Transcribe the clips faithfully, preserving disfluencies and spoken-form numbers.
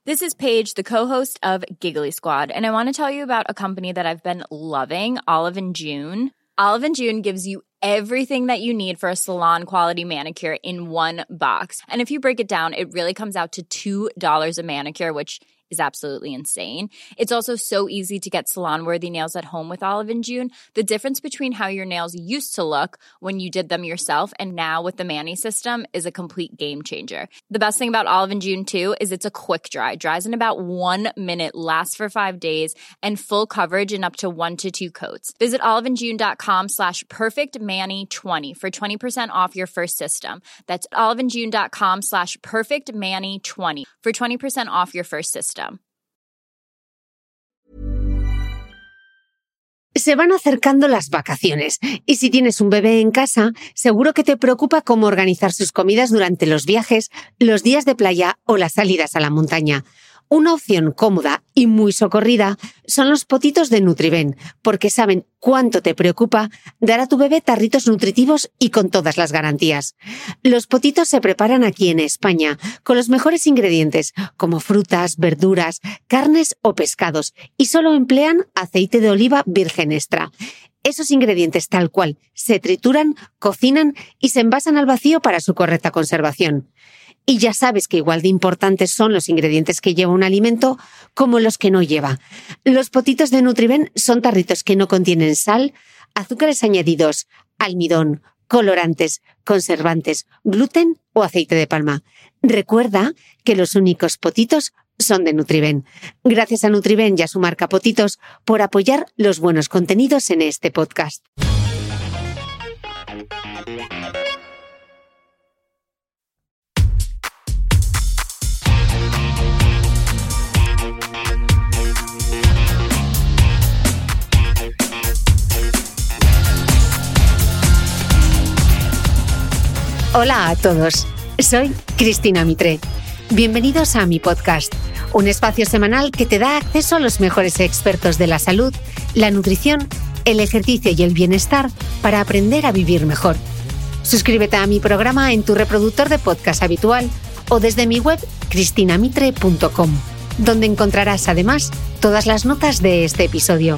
This is Paige, the co-host of Giggly Squad, and I want to tell you about a company that I've been loving, Olive and June. Olive and June gives you everything that you need for a salon-quality manicure in one box. And if you break it down, it really comes out to two dollars a manicure, which is absolutely insane. It's also so easy to get salon-worthy nails at home with Olive and June. The difference between how your nails used to look when you did them yourself and now with the Mani system is a complete game changer. The best thing about Olive and June, too, is it's a quick dry. Dries in about one minute, lasts for five days, and full coverage in up to one to two coats. Visit oliveandjune.com slash perfectmani20 for twenty percent off your first system. That's oliveandjune.com slash perfectmani20 for twenty percent off your first system. Se van acercando las vacaciones y si tienes un bebé en casa, seguro que te preocupa cómo organizar sus comidas durante los viajes, los días de playa o las salidas a la montaña. Una opción cómoda y muy socorrida son los potitos de Nutriben, porque saben cuánto te preocupa dar a tu bebé tarritos nutritivos y con todas las garantías. Los potitos se preparan aquí en España con los mejores ingredientes, como frutas, verduras, carnes o pescados, y solo emplean aceite de oliva virgen extra. Esos ingredientes tal cual se trituran, cocinan y se envasan al vacío para su correcta conservación. Y ya sabes que igual de importantes son los ingredientes que lleva un alimento como los que no lleva. Los potitos de Nutriben son tarritos que no contienen sal, azúcares añadidos, almidón, colorantes, conservantes, gluten o aceite de palma. Recuerda que los únicos potitos son de Nutriben. Gracias a Nutriben y a su marca Potitos por apoyar los buenos contenidos en este podcast. Hola a todos, soy Cristina Mitre. Bienvenidos a mi podcast, un espacio semanal que te da acceso a los mejores expertos de la salud, la nutrición, el ejercicio y el bienestar para aprender a vivir mejor. Suscríbete a mi programa en tu reproductor de podcast habitual o desde mi web cristina mitre punto com, donde encontrarás además todas las notas de este episodio.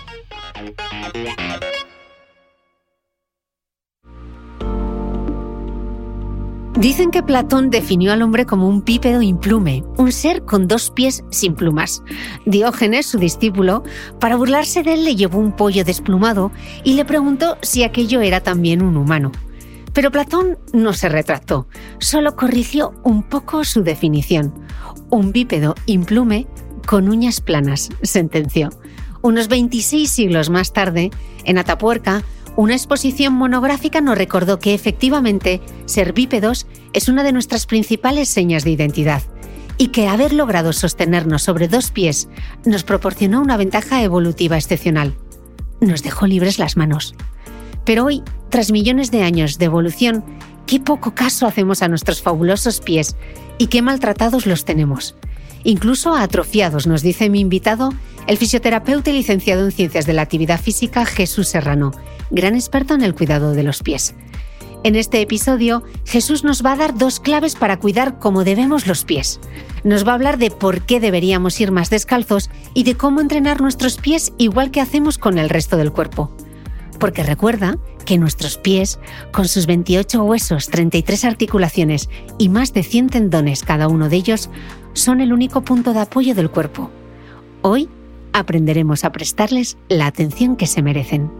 Dicen que Platón definió al hombre como un bípedo implume, un ser con dos pies sin plumas. Diógenes, su discípulo, para burlarse de él le llevó un pollo desplumado y le preguntó si aquello era también un humano. Pero Platón no se retractó, solo corrigió un poco su definición. Un bípedo implume con uñas planas, sentenció. Unos veintiséis siglos más tarde, en Atapuerca, una exposición monográfica nos recordó que efectivamente ser bípedos es una de nuestras principales señas de identidad y que haber logrado sostenernos sobre dos pies nos proporcionó una ventaja evolutiva excepcional. Nos dejó libres las manos. Pero hoy, tras millones de años de evolución, qué poco caso hacemos a nuestros fabulosos pies y qué maltratados los tenemos. Incluso atrofiados, nos dice mi invitado, el fisioterapeuta y licenciado en Ciencias de la Actividad Física Jesús Serrano, gran experto en el cuidado de los pies. En este episodio, Jesús nos va a dar dos claves para cuidar como debemos los pies. Nos va a hablar de por qué deberíamos ir más descalzos y de cómo entrenar nuestros pies igual que hacemos con el resto del cuerpo. Porque recuerda que nuestros pies, con sus veintiocho huesos, treinta y tres articulaciones y más de cien tendones cada uno de ellos, son el único punto de apoyo del cuerpo. Hoy aprenderemos a prestarles la atención que se merecen.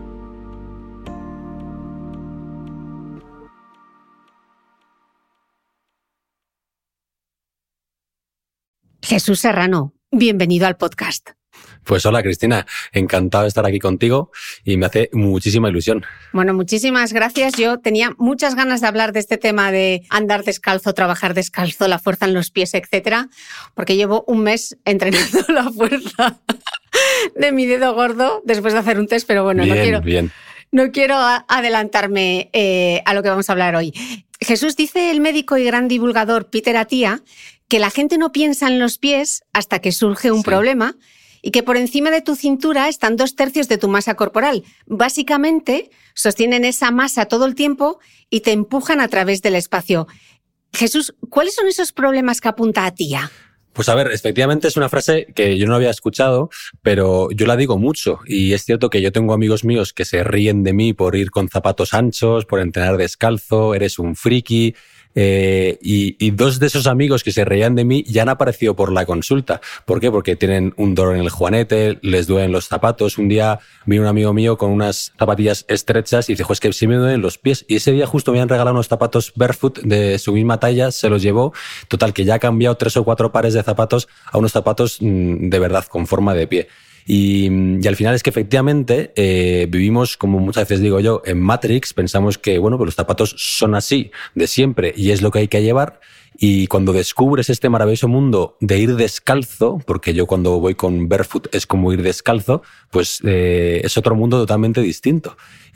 Jesús Serrano, bienvenido al podcast. Pues hola Cristina, encantado de estar aquí contigo y me hace muchísima ilusión. Bueno, muchísimas gracias. Yo tenía muchas ganas de hablar de este tema de andar descalzo, trabajar descalzo, la fuerza en los pies, etcétera, porque llevo un mes entrenando la fuerza de mi dedo gordo después de hacer un test, pero bueno, bien, no quiero, bien. no quiero adelantarme eh, a lo que vamos a hablar hoy. Jesús, dice el médico y gran divulgador Peter Attia que la gente no piensa en los pies hasta que surge un sí. problema y que por encima de tu cintura están dos tercios de tu masa corporal. Básicamente, sostienen esa masa todo el tiempo y te empujan a través del espacio. Jesús, ¿cuáles son esos problemas que apunta Attia? Pues a ver, efectivamente es una frase que yo no había escuchado, pero yo la digo mucho y es cierto que yo tengo amigos míos que se ríen de mí por ir con zapatos anchos, por entrenar descalzo, eres un friki. Eh, y, y dos de esos amigos que se reían de mí ya han aparecido por la consulta. ¿Por qué? Porque tienen un dolor en el juanete, les duelen los zapatos. Un día vino un amigo mío con unas zapatillas estrechas y dice, jo, es que sí me duelen los pies. Y ese día justo me habían regalado unos zapatos barefoot de su misma talla, se los llevó. Total, que ya ha cambiado tres o cuatro pares de zapatos a unos zapatos mmm, de verdad con forma de pie. Y, y al final es que efectivamente eh, vivimos, como muchas veces digo yo, en Matrix. Pensamos que bueno, pues los zapatos son así de siempre y es lo que hay que llevar. Y cuando descubres este maravilloso mundo de ir descalzo, porque yo cuando voy con barefoot es como ir descalzo, pues eh, es otro mundo totalmente distinto.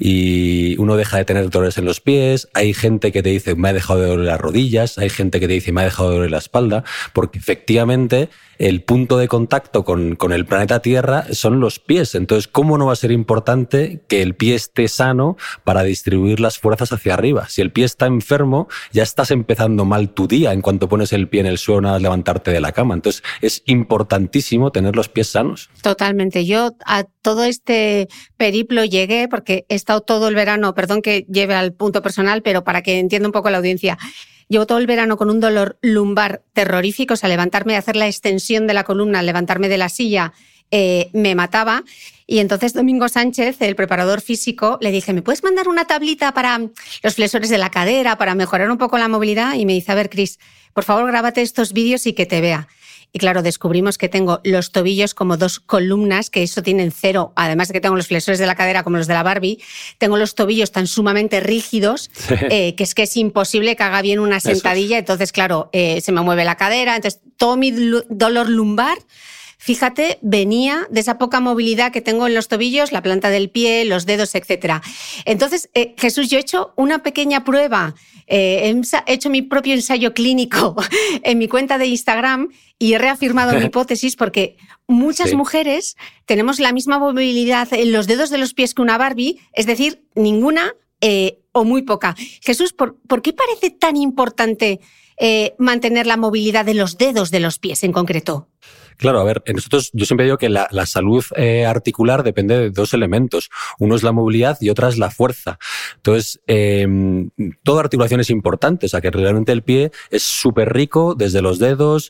Y uno deja de tener dolores en los pies, hay gente que te dice me ha dejado de doler las rodillas, hay gente que te dice me ha dejado de doler la espalda, porque efectivamente el punto de contacto con, con el planeta Tierra son los pies. Entonces, ¿cómo no va a ser importante que el pie esté sano para distribuir las fuerzas hacia arriba? Si el pie está enfermo, ya estás empezando mal tu día en cuanto pones el pie en el suelo nada más levantarte de la cama. Entonces, es importantísimo tener los pies sanos. Totalmente. Yo a todo este periplo llegué porque he estado todo el verano, perdón que lleve al punto personal, pero para que entienda un poco la audiencia, llevo todo el verano con un dolor lumbar terrorífico, o sea, levantarme y hacer la extensión de la columna, levantarme de la silla, eh, me mataba. Y entonces Domingo Sánchez, el preparador físico, le dije, ¿me puedes mandar una tablita para los flexores de la cadera, para mejorar un poco la movilidad? Y me dice, a ver, Cris, por favor, grábate estos vídeos y que te vea. Y claro, descubrimos que tengo los tobillos como dos columnas, que eso tienen cero. Además de que tengo los flexores de la cadera como los de la Barbie, tengo los tobillos tan sumamente rígidos eh, que es que es imposible que haga bien una sentadilla. Entonces, claro, eh, se me mueve la cadera. Entonces, todo mi dolor lumbar, fíjate, venía de esa poca movilidad que tengo en los tobillos, la planta del pie, los dedos, etcétera. Entonces, eh, Jesús, yo he hecho una pequeña prueba. Eh, he hecho mi propio ensayo clínico en mi cuenta de Instagram y he reafirmado mi hipótesis porque muchas sí. mujeres tenemos la misma movilidad en los dedos de los pies que una Barbie, es decir, ninguna eh, o muy poca. Jesús, ¿por, ¿por qué parece tan importante eh, mantener la movilidad de los dedos de los pies en concreto? Claro, a ver, nosotros, yo siempre digo que la, la salud eh, articular depende de dos elementos. Uno es la movilidad y otra es la fuerza. Entonces, eh, toda articulación es importante. O sea, que realmente el pie es súper rico desde los dedos,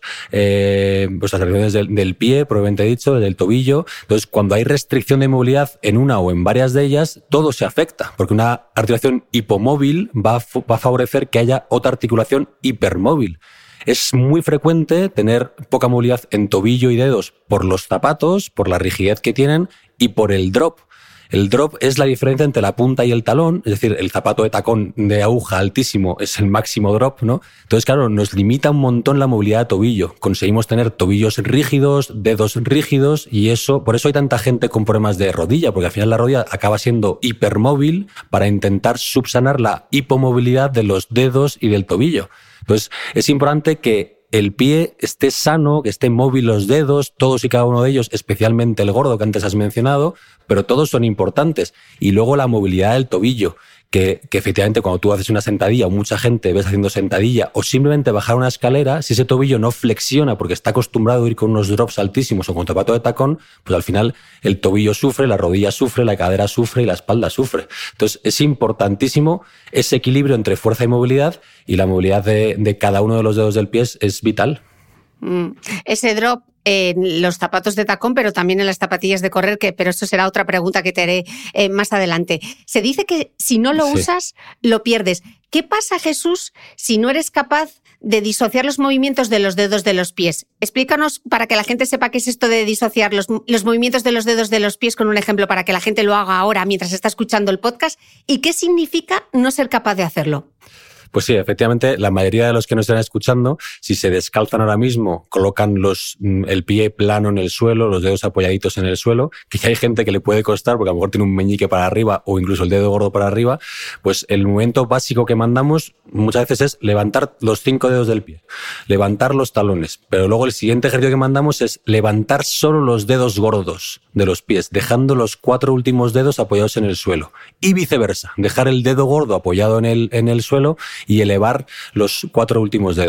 eh, pues las articulaciones del, del pie, probablemente dicho, del tobillo. Entonces, cuando hay restricción de movilidad en una o en varias de ellas, todo se afecta. Porque una articulación hipomóvil va a, va a favorecer que haya otra articulación hipermóvil. Es muy frecuente tener poca movilidad en tobillo y dedos por los zapatos, por la rigidez que tienen y por el drop. El drop es la diferencia entre la punta y el talón, es decir, el zapato de tacón de aguja altísimo es el máximo drop, ¿no? Entonces, claro, nos limita un montón la movilidad de tobillo. Conseguimos tener tobillos rígidos, dedos rígidos y eso, por eso hay tanta gente con problemas de rodilla, porque al final la rodilla acaba siendo hipermóvil para intentar subsanar la hipomovilidad de los dedos y del tobillo. Entonces, es importante que el pie esté sano, que esté móvil los dedos, todos y cada uno de ellos, especialmente el gordo que antes has mencionado, pero todos son importantes. Y luego la movilidad del tobillo, que, que efectivamente cuando tú haces una sentadilla o mucha gente ves haciendo sentadilla o simplemente bajar una escalera, si ese tobillo no flexiona porque está acostumbrado a ir con unos drops altísimos o con zapato de tacón, pues al final el tobillo sufre, la rodilla sufre, la cadera sufre y la espalda sufre. Entonces es importantísimo ese equilibrio entre fuerza y movilidad y la movilidad de, de cada uno de los dedos del pie es vital. Mm. Ese drop en los zapatos de tacón, pero también en las zapatillas de correr, que pero eso será otra pregunta que te haré eh, más adelante. Se dice que si no lo sí. usas, lo pierdes. ¿Qué pasa, Jesús, si no eres capaz de disociar los movimientos de los dedos de los pies? Explícanos para que la gente sepa qué es esto de disociar los, los movimientos de los dedos de los pies con un ejemplo para que la gente lo haga ahora mientras está escuchando el podcast y qué significa no ser capaz de hacerlo. Pues sí, efectivamente, la mayoría de los que nos están escuchando, si se descalzan ahora mismo, colocan los, el pie plano en el suelo, los dedos apoyaditos en el suelo, que hay gente que le puede costar porque a lo mejor tiene un meñique para arriba o incluso el dedo gordo para arriba, pues el movimiento básico que mandamos muchas veces es levantar los cinco dedos del pie, levantar los talones, pero luego el siguiente ejercicio que mandamos es levantar solo los dedos gordos de los pies, dejando los cuatro últimos dedos apoyados en el suelo y viceversa, dejar el dedo gordo apoyado en el, en el suelo y elevar los cuatro últimos dedos.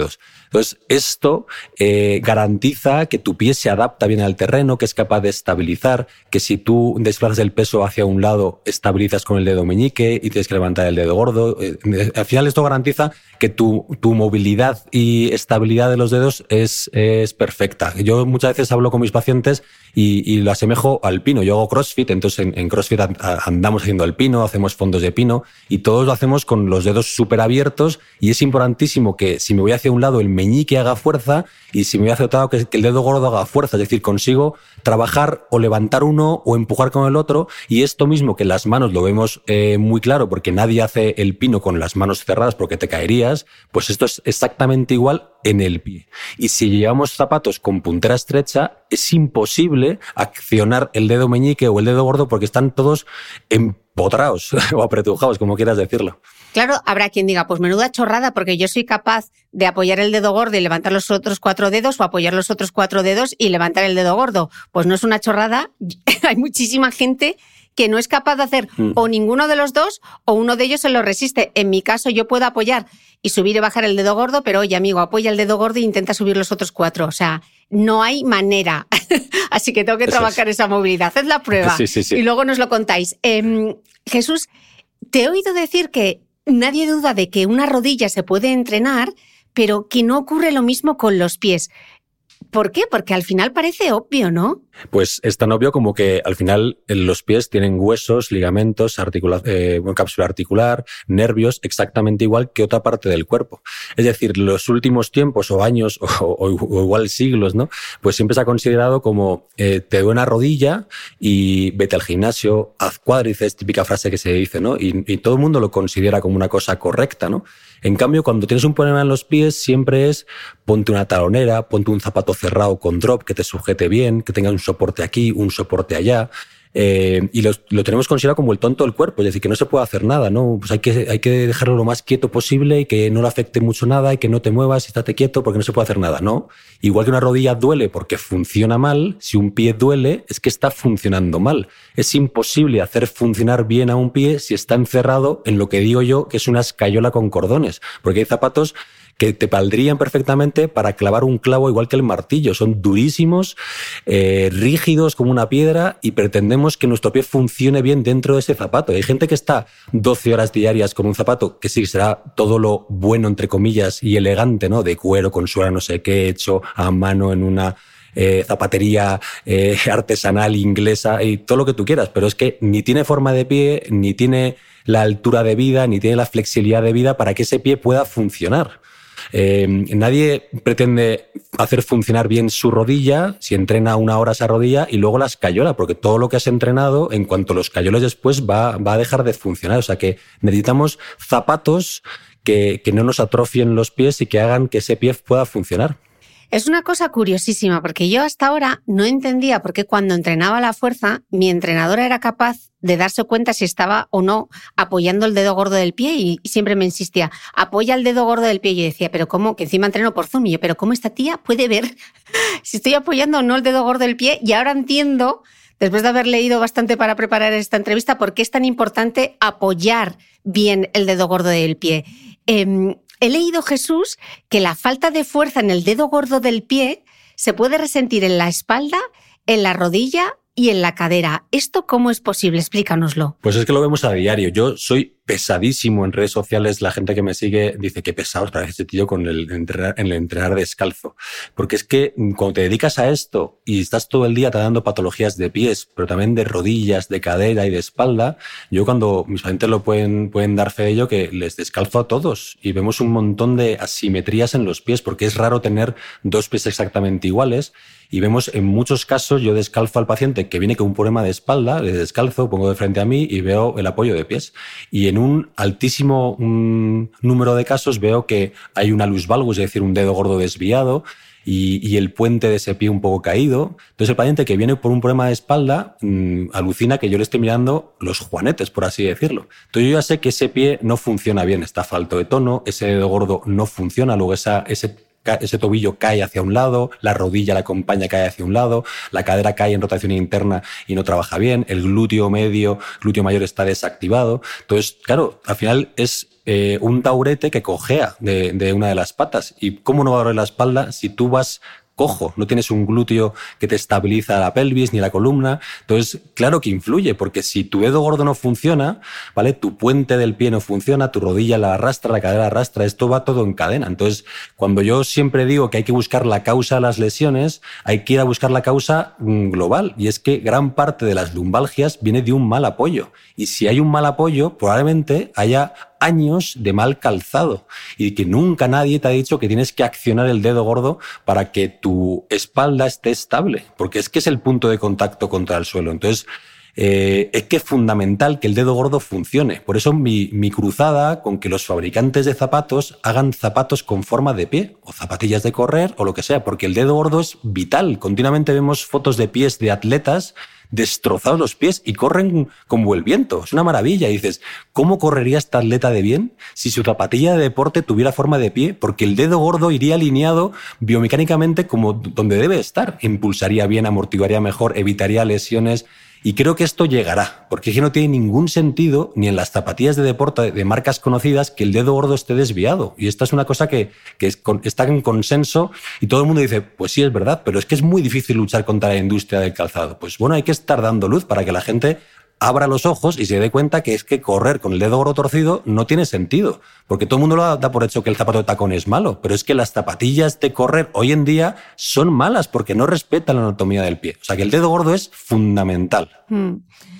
Entonces, esto eh, garantiza que tu pie se adapta bien al terreno, que es capaz de estabilizar, que si tú desplazas el peso hacia un lado, estabilizas con el dedo meñique y tienes que levantar el dedo gordo. Eh, al final esto garantiza que tu, tu movilidad y estabilidad de los dedos es, es perfecta. Yo muchas veces hablo con mis pacientes y, y lo asemejo al pino. Yo hago CrossFit, entonces en, en CrossFit andamos haciendo el pino, hacemos fondos de pino y todos lo hacemos con los dedos súper abiertos y es importantísimo que si me voy hacia un lado el meñique haga fuerza y si me voy hacia otro lado que el dedo gordo haga fuerza. Es decir, consigo trabajar o levantar uno o empujar con el otro y esto mismo que las manos lo vemos eh, muy claro porque nadie hace el pino con las manos cerradas porque te caerías, pues esto es exactamente igual en el pie. Y si llevamos zapatos con puntera estrecha, es imposible accionar el dedo meñique o el dedo gordo porque están todos empotrados o apretujados, como quieras decirlo. Claro, habrá quien diga, pues menuda chorrada, porque yo soy capaz de apoyar el dedo gordo y levantar los otros cuatro dedos o apoyar los otros cuatro dedos y levantar el dedo gordo. Pues no es una chorrada, hay muchísima gente que no es capaz de hacer mm. o ninguno de los dos o uno de ellos se lo resiste. En mi caso yo puedo apoyar y subir y bajar el dedo gordo, pero oye amigo, apoya el dedo gordo e intenta subir los otros cuatro. O sea, no hay manera. Así que tengo que Eso trabajar es. esa movilidad. Haced la prueba sí, sí, sí. y luego nos lo contáis. Eh, Jesús, te he oído decir que nadie duda de que una rodilla se puede entrenar, pero que no ocurre lo mismo con los pies. ¿Por qué? Porque al final parece obvio, ¿no? Pues es tan obvio como que al final los pies tienen huesos, ligamentos, articula- eh, cápsula articular, nervios, exactamente igual que otra parte del cuerpo. Es decir, los últimos tiempos o años o, o, o igual siglos, ¿no? Pues siempre se ha considerado como eh, te duele una rodilla y vete al gimnasio, haz cuádriceps, típica frase que se dice, ¿no? Y, y todo el mundo lo considera como una cosa correcta, ¿no? En cambio, cuando tienes un problema en los pies, siempre es ponte una talonera, ponte un zapato cerrado con drop que te sujete bien, que tenga un soporte aquí, un soporte allá. Eh, y lo, lo tenemos considerado como el tonto del cuerpo, es decir, que no se puede hacer nada, ¿no? Pues hay que, hay que dejarlo lo más quieto posible y que no le afecte mucho nada y que no te muevas y estate quieto porque no se puede hacer nada, ¿no? Igual que una rodilla duele porque funciona mal, si un pie duele es que está funcionando mal. Es imposible hacer funcionar bien a un pie si está encerrado en lo que digo yo que es una escayola con cordones, porque hay zapatos que te valdrían perfectamente para clavar un clavo igual que el martillo. Son durísimos, eh, rígidos como una piedra y pretendemos que nuestro pie funcione bien dentro de ese zapato. Hay gente que está doce horas diarias con un zapato que sí será todo lo bueno, entre comillas, y elegante, ¿no? De cuero, con suela no sé qué, hecho a mano en una eh, zapatería eh, artesanal inglesa y todo lo que tú quieras, pero es que ni tiene forma de pie, ni tiene la altura de vida, ni tiene la flexibilidad de vida para que ese pie pueda funcionar. Eh, nadie pretende hacer funcionar bien su rodilla si entrena una hora esa rodilla y luego la escayola, porque todo lo que has entrenado, en cuanto los escayoles después, va, va a dejar de funcionar. O sea que necesitamos zapatos que, que no nos atrofien los pies y que hagan que ese pie pueda funcionar. Es una cosa curiosísima, porque yo hasta ahora no entendía por qué cuando entrenaba la fuerza, mi entrenadora era capaz de darse cuenta si estaba o no apoyando el dedo gordo del pie y siempre me insistía, apoya el dedo gordo del pie. Y yo decía, pero ¿cómo? Que encima entreno por Zoom. Y yo, pero ¿cómo esta tía puede ver si estoy apoyando o no el dedo gordo del pie? Y ahora entiendo, después de haber leído bastante para preparar esta entrevista, por qué es tan importante apoyar bien el dedo gordo del pie. Eh, He leído, Jesús, que la falta de fuerza en el dedo gordo del pie se puede resentir en la espalda, en la rodilla y en la cadera. ¿Esto cómo es posible? Explícanoslo. Pues es que lo vemos a diario. Yo soy pesadísimo en redes sociales. La gente que me sigue dice que pesados parece ese tío con el entrenar, en el entrenar descalzo. Porque es que cuando te dedicas a esto y estás todo el día tratando patologías de pies, pero también de rodillas, de cadera y de espalda, yo cuando mis pacientes lo pueden, pueden dar fe de ello, que les descalzo a todos y vemos un montón de asimetrías en los pies, porque es raro tener dos pies exactamente iguales. Y vemos en muchos casos, yo descalzo al paciente que viene con un problema de espalda, le descalzo, pongo de frente a mí y veo el apoyo de pies. Y en un altísimo un número de casos veo que hay una luz valgus, es decir, un dedo gordo desviado y, y el puente de ese pie un poco caído. Entonces el paciente que viene por un problema de espalda mmm, alucina que yo le estoy mirando los juanetes, por así decirlo. Entonces yo ya sé que ese pie no funciona bien, está falto de tono, ese dedo gordo no funciona, luego esa, ese ese tobillo cae hacia un lado, la rodilla la acompaña, cae hacia un lado, la cadera cae en rotación interna y no trabaja bien, el glúteo medio, glúteo mayor está desactivado. Entonces, claro, al final es eh, un taurete que cojea de, de una de las patas. ¿Y cómo no va a doler la espalda si tú vas cojo, no tienes un glúteo que te estabiliza la pelvis ni la columna? Entonces, claro que influye, porque si tu dedo gordo no funciona, ¿vale? Tu puente del pie no funciona, tu rodilla la arrastra, la cadera la arrastra, esto va todo en cadena. Entonces, cuando yo siempre digo que hay que buscar la causa de las lesiones, hay que ir a buscar la causa global, y es que gran parte de las lumbalgias viene de un mal apoyo. Y si hay un mal apoyo, probablemente haya años de mal calzado y que nunca nadie te ha dicho que tienes que accionar el dedo gordo para que tu espalda esté estable, porque es que es el punto de contacto contra el suelo. Entonces, eh, es que es fundamental que el dedo gordo funcione. Por eso mi, mi cruzada con que los fabricantes de zapatos hagan zapatos con forma de pie o zapatillas de correr o lo que sea, porque el dedo gordo es vital. Continuamente vemos fotos de pies de atletas destrozados los pies y corren como el viento. Es una maravilla. Y dices, ¿cómo correría esta atleta de bien si su zapatilla de deporte tuviera forma de pie? Porque el dedo gordo iría alineado biomecánicamente como donde debe estar. Impulsaría bien, amortiguaría mejor, evitaría lesiones. Y creo que esto llegará, porque es que no tiene ningún sentido, ni en las zapatillas de deporte de marcas conocidas, que el dedo gordo esté desviado. Y esta es una cosa que, que es, está en consenso y todo el mundo dice, pues sí, es verdad, pero es que es muy difícil luchar contra la industria del calzado. Pues bueno, hay que estar dando luz para que la gente abra los ojos y se dé cuenta que es que correr con el dedo gordo torcido no tiene sentido, porque todo el mundo lo da por hecho que el zapato de tacón es malo, pero es que las zapatillas de correr hoy en día son malas porque no respetan la anatomía del pie. O sea que el dedo gordo es fundamental. Mm.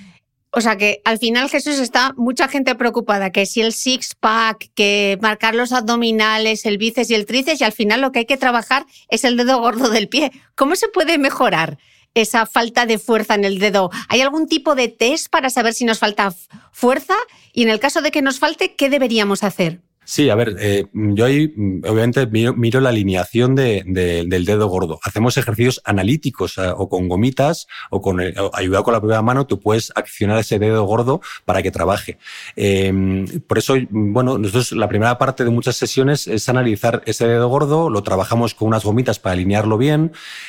O sea que al final, Jesús, está mucha gente preocupada, que si el six-pack, que marcar los abdominales, el bíceps y el tríceps, y al final lo que hay que trabajar es el dedo gordo del pie. ¿Cómo se puede mejorar esa falta de fuerza en el dedo? ¿Hay algún tipo de test para saber si nos falta fuerza? Y en el caso de que nos falte, ¿qué deberíamos hacer? Sí, a ver, eh, yo ahí obviamente miro, miro la alineación de, de, del dedo gordo. Hacemos ejercicios analíticos eh, o con gomitas o con el, o ayudado con la propia mano, tú puedes accionar ese dedo gordo para que trabaje. Eh, por eso, bueno, nosotros la primera parte de muchas sesiones es analizar ese dedo gordo, lo trabajamos con unas gomitas para alinearlo bien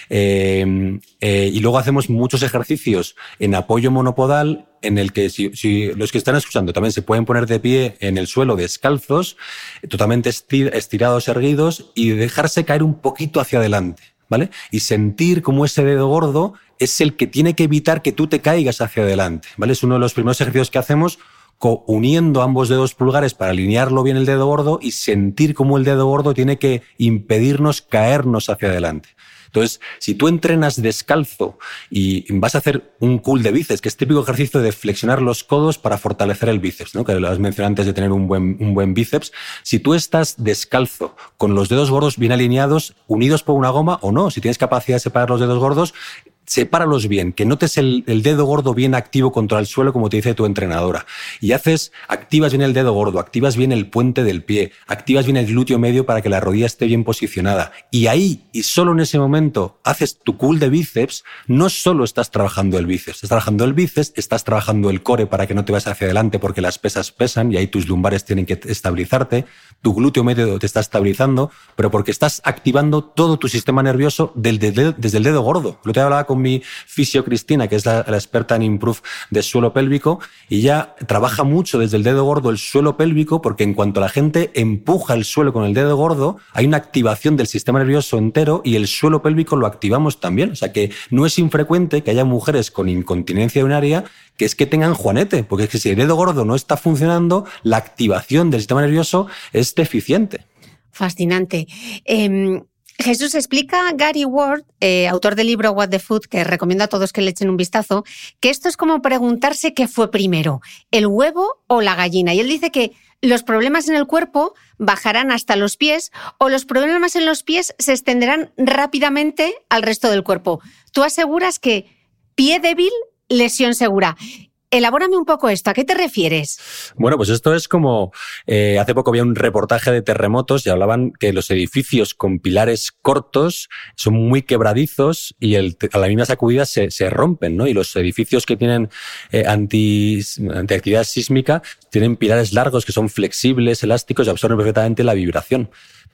eh, eh, y luego hacemos muchos ejercicios en apoyo monopodal, en el que si, si los que están escuchando también se pueden poner de pie en el suelo descalzos, totalmente estirados, erguidos, y dejarse caer un poquito hacia adelante, ¿vale? Y sentir cómo ese dedo gordo es el que tiene que evitar que tú te caigas hacia adelante, ¿vale? Es uno de los primeros ejercicios que hacemos, uniendo ambos dedos pulgares para alinearlo bien el dedo gordo y sentir cómo el dedo gordo tiene que impedirnos caernos hacia adelante. Entonces, si tú entrenas descalzo y vas a hacer un curl de bíceps, que es típico ejercicio de flexionar los codos para fortalecer el bíceps, ¿no? Que lo has mencionado antes de tener un buen, un buen bíceps, si tú estás descalzo, con los dedos gordos bien alineados, unidos por una goma o no, si tienes capacidad de separar los dedos gordos, sepáralos bien, que notes el, el dedo gordo bien activo contra el suelo, como te dice tu entrenadora. Y haces, activas bien el dedo gordo, activas bien el puente del pie, activas bien el glúteo medio para que la rodilla esté bien posicionada. Y ahí, y solo en ese momento, haces tu curl de bíceps, no solo estás trabajando el bíceps, estás trabajando el bíceps, estás trabajando el core para que no te vayas hacia adelante porque las pesas pesan y ahí tus lumbares tienen que estabilizarte, tu glúteo medio te está estabilizando, pero porque estás activando todo tu sistema nervioso desde el dedo, desde el dedo gordo. Lo te hablaba con mi fisio Cristina, que es la, la experta en Improve de suelo pélvico, y ella trabaja mucho desde el dedo gordo el suelo pélvico, porque en cuanto la gente empuja el suelo con el dedo gordo, hay una activación del sistema nervioso entero y el suelo pélvico lo activamos también. O sea que no es infrecuente que haya mujeres con incontinencia urinaria que es que tengan juanete, porque es que si el dedo gordo no está funcionando, la activación del sistema nervioso es deficiente. Fascinante. Eh... Jesús, explica Gary Ward, eh, autor del libro What the Food, que recomiendo a todos que le echen un vistazo, que esto es como preguntarse qué fue primero, el huevo o la gallina. Y él dice que los problemas en el cuerpo bajarán hasta los pies o los problemas en los pies se extenderán rápidamente al resto del cuerpo. Tú aseguras que pie débil, lesión segura. Elabórame un poco esto, ¿a qué te refieres? Bueno, pues esto es como, eh, hace poco había un reportaje de terremotos y hablaban que los edificios con pilares cortos son muy quebradizos y el, a la misma sacudida se, se rompen, ¿no? Y los edificios que tienen eh, anti, antiactividad sísmica tienen pilares largos que son flexibles, elásticos y absorben perfectamente la vibración.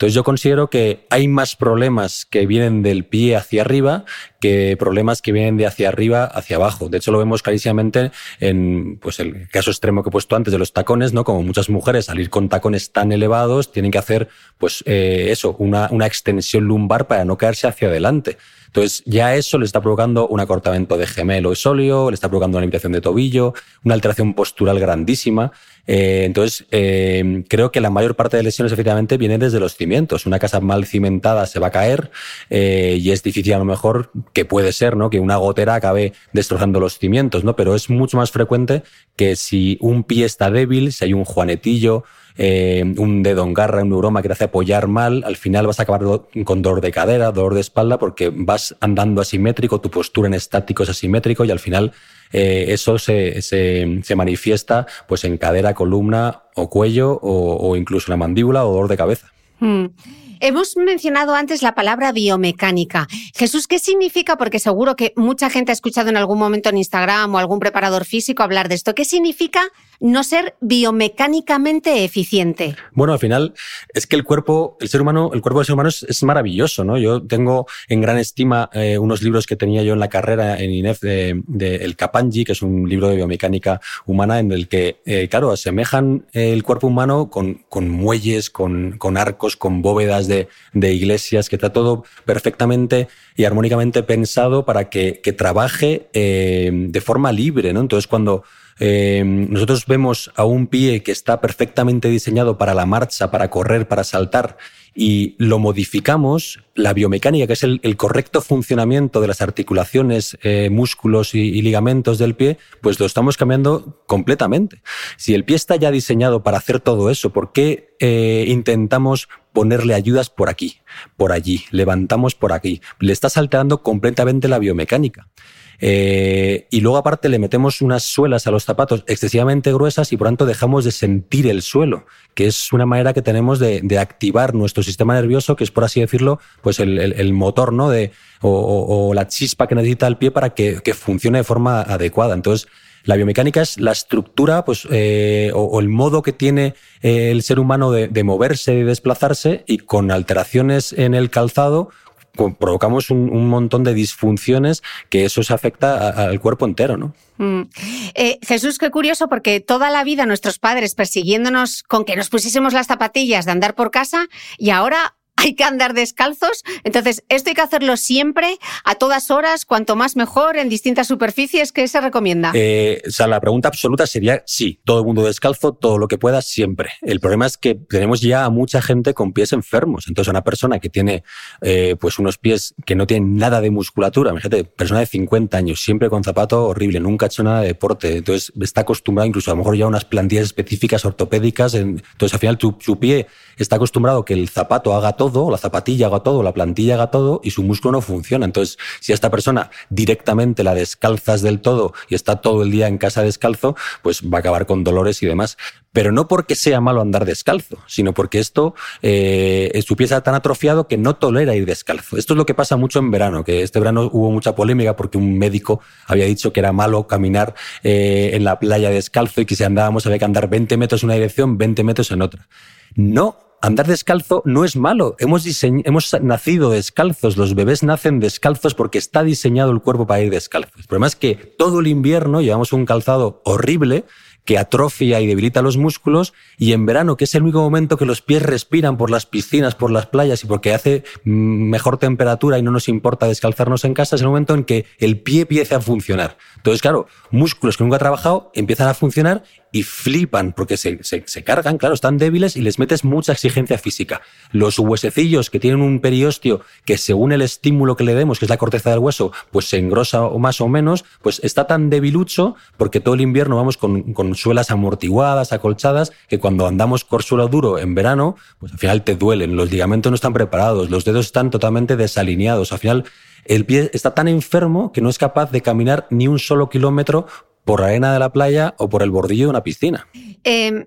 Entonces yo considero que hay más problemas que vienen del pie hacia arriba que problemas que vienen de hacia arriba hacia abajo. De hecho, lo vemos clarísimamente en pues el caso extremo que he puesto antes de los tacones, ¿no? Como muchas mujeres al ir con tacones tan elevados tienen que hacer pues eh, eso, una, una extensión lumbar para no caerse hacia adelante. Entonces, ya eso le está provocando un acortamiento de gemelo y sóleo, le está provocando una limitación de tobillo, una alteración postural grandísima. Eh, entonces, eh, creo que la mayor parte de lesiones efectivamente vienen desde los cimientos. Una casa mal cimentada se va a caer eh, y es difícil a lo mejor, que puede ser, ¿no?, que una gotera acabe destrozando los cimientos, ¿no? Pero es mucho más frecuente que si un pie está débil, si hay un juanetillo, Eh, un dedo en garra, un neuroma que te hace apoyar mal, al final vas a acabar do- con dolor de cadera, dolor de espalda, porque vas andando asimétrico, tu postura en estático es asimétrico y al final eh, eso se, se, se manifiesta pues en cadera, columna o cuello o, o incluso en la mandíbula o dolor de cabeza. Mm. Hemos mencionado antes la palabra biomecánica. Jesús, ¿qué significa? Porque seguro que mucha gente ha escuchado en algún momento en Instagram o algún preparador físico hablar de esto. ¿Qué significa no ser biomecánicamente eficiente? Bueno, al final es que el cuerpo, el ser humano, el cuerpo del ser humano es, es maravilloso, ¿no? Yo tengo en gran estima eh, unos libros que tenía yo en la carrera en I N E F de, de El Kapanji, que es un libro de biomecánica humana en el que, eh, claro, asemejan el cuerpo humano con, con muelles, con, con arcos, con bóvedas de, de iglesias, que está todo perfectamente y armónicamente pensado para que, que trabaje eh, de forma libre, ¿no? Entonces, cuando Eh, nosotros vemos a un pie que está perfectamente diseñado para la marcha, para correr, para saltar, y lo modificamos, la biomecánica, que es el, el correcto funcionamiento de las articulaciones, eh, músculos y, y ligamentos del pie, pues lo estamos cambiando completamente. Si el pie está ya diseñado para hacer todo eso, ¿por qué eh, intentamos ponerle ayudas por aquí, por allí, levantamos por aquí? Le estás alterando completamente la biomecánica. Eh, y luego aparte le metemos unas suelas a los zapatos excesivamente gruesas y por tanto dejamos de sentir el suelo, que es una manera que tenemos de, de activar nuestro sistema nervioso, que es, por así decirlo, pues el, el, el motor, ¿no?, de, o, o, o la chispa que necesita el pie para que, que funcione de forma adecuada. Entonces, la biomecánica es la estructura, pues, eh, o, o el modo que tiene eh, el ser humano de, de moverse y desplazarse, y con alteraciones en el calzado provocamos un, un montón de disfunciones que eso se afecta a, al cuerpo entero, ¿no? Mm. Eh, Jesús, qué curioso, porque toda la vida nuestros padres persiguiéndonos con que nos pusiésemos las zapatillas de andar por casa y ahora hay que andar descalzos. Entonces, esto hay que hacerlo siempre, a todas horas, cuanto más mejor, en distintas superficies. ¿Qué se recomienda? Eh, o sea, la pregunta absoluta sería sí, todo el mundo descalzo, todo lo que pueda, siempre. El problema es que tenemos ya a mucha gente con pies enfermos. Entonces, una persona que tiene eh, pues unos pies que no tienen nada de musculatura, imagínate, persona de cincuenta años, siempre con zapato horrible, nunca ha hecho nada de deporte, entonces está acostumbrado incluso a lo mejor ya a unas plantillas específicas ortopédicas. Entonces, al final, tu, tu pie está acostumbrado que el zapato haga todo, la zapatilla haga todo, la plantilla haga todo, y su músculo no funciona. Entonces, si a esta persona directamente la descalzas del todo y está todo el día en casa descalzo, pues va a acabar con dolores y demás. Pero no porque sea malo andar descalzo, sino porque esto, eh, su pie está tan atrofiado que no tolera ir descalzo. Esto es lo que pasa mucho en verano, que este verano hubo mucha polémica porque un médico había dicho que era malo caminar eh, en la playa descalzo y que si andábamos había que andar veinte metros en una dirección, veinte metros en otra. No. Andar descalzo no es malo. Hemos, diseñ- hemos nacido descalzos. Los bebés nacen descalzos porque está diseñado el cuerpo para ir descalzo. El problema es que todo el invierno llevamos un calzado horrible que atrofia y debilita los músculos, y en verano, que es el único momento que los pies respiran por las piscinas, por las playas y porque hace mejor temperatura y no nos importa descalzarnos en casa, es el momento en que el pie empieza a funcionar. Entonces, claro, músculos que nunca ha trabajado empiezan a funcionar y flipan porque se, se, se cargan, claro, están débiles y les metes mucha exigencia física. Los huesecillos que tienen un periósteo que según el estímulo que le demos, que es la corteza del hueso, pues se engrosa o más o menos, pues está tan debilucho porque todo el invierno vamos con, con suelas amortiguadas, acolchadas, que cuando andamos con suelo duro en verano, pues al final te duelen, los ligamentos no están preparados, los dedos están totalmente desalineados, al final el pie está tan enfermo que no es capaz de caminar ni un solo kilómetro por la arena de la playa o por el bordillo de una piscina. Eh,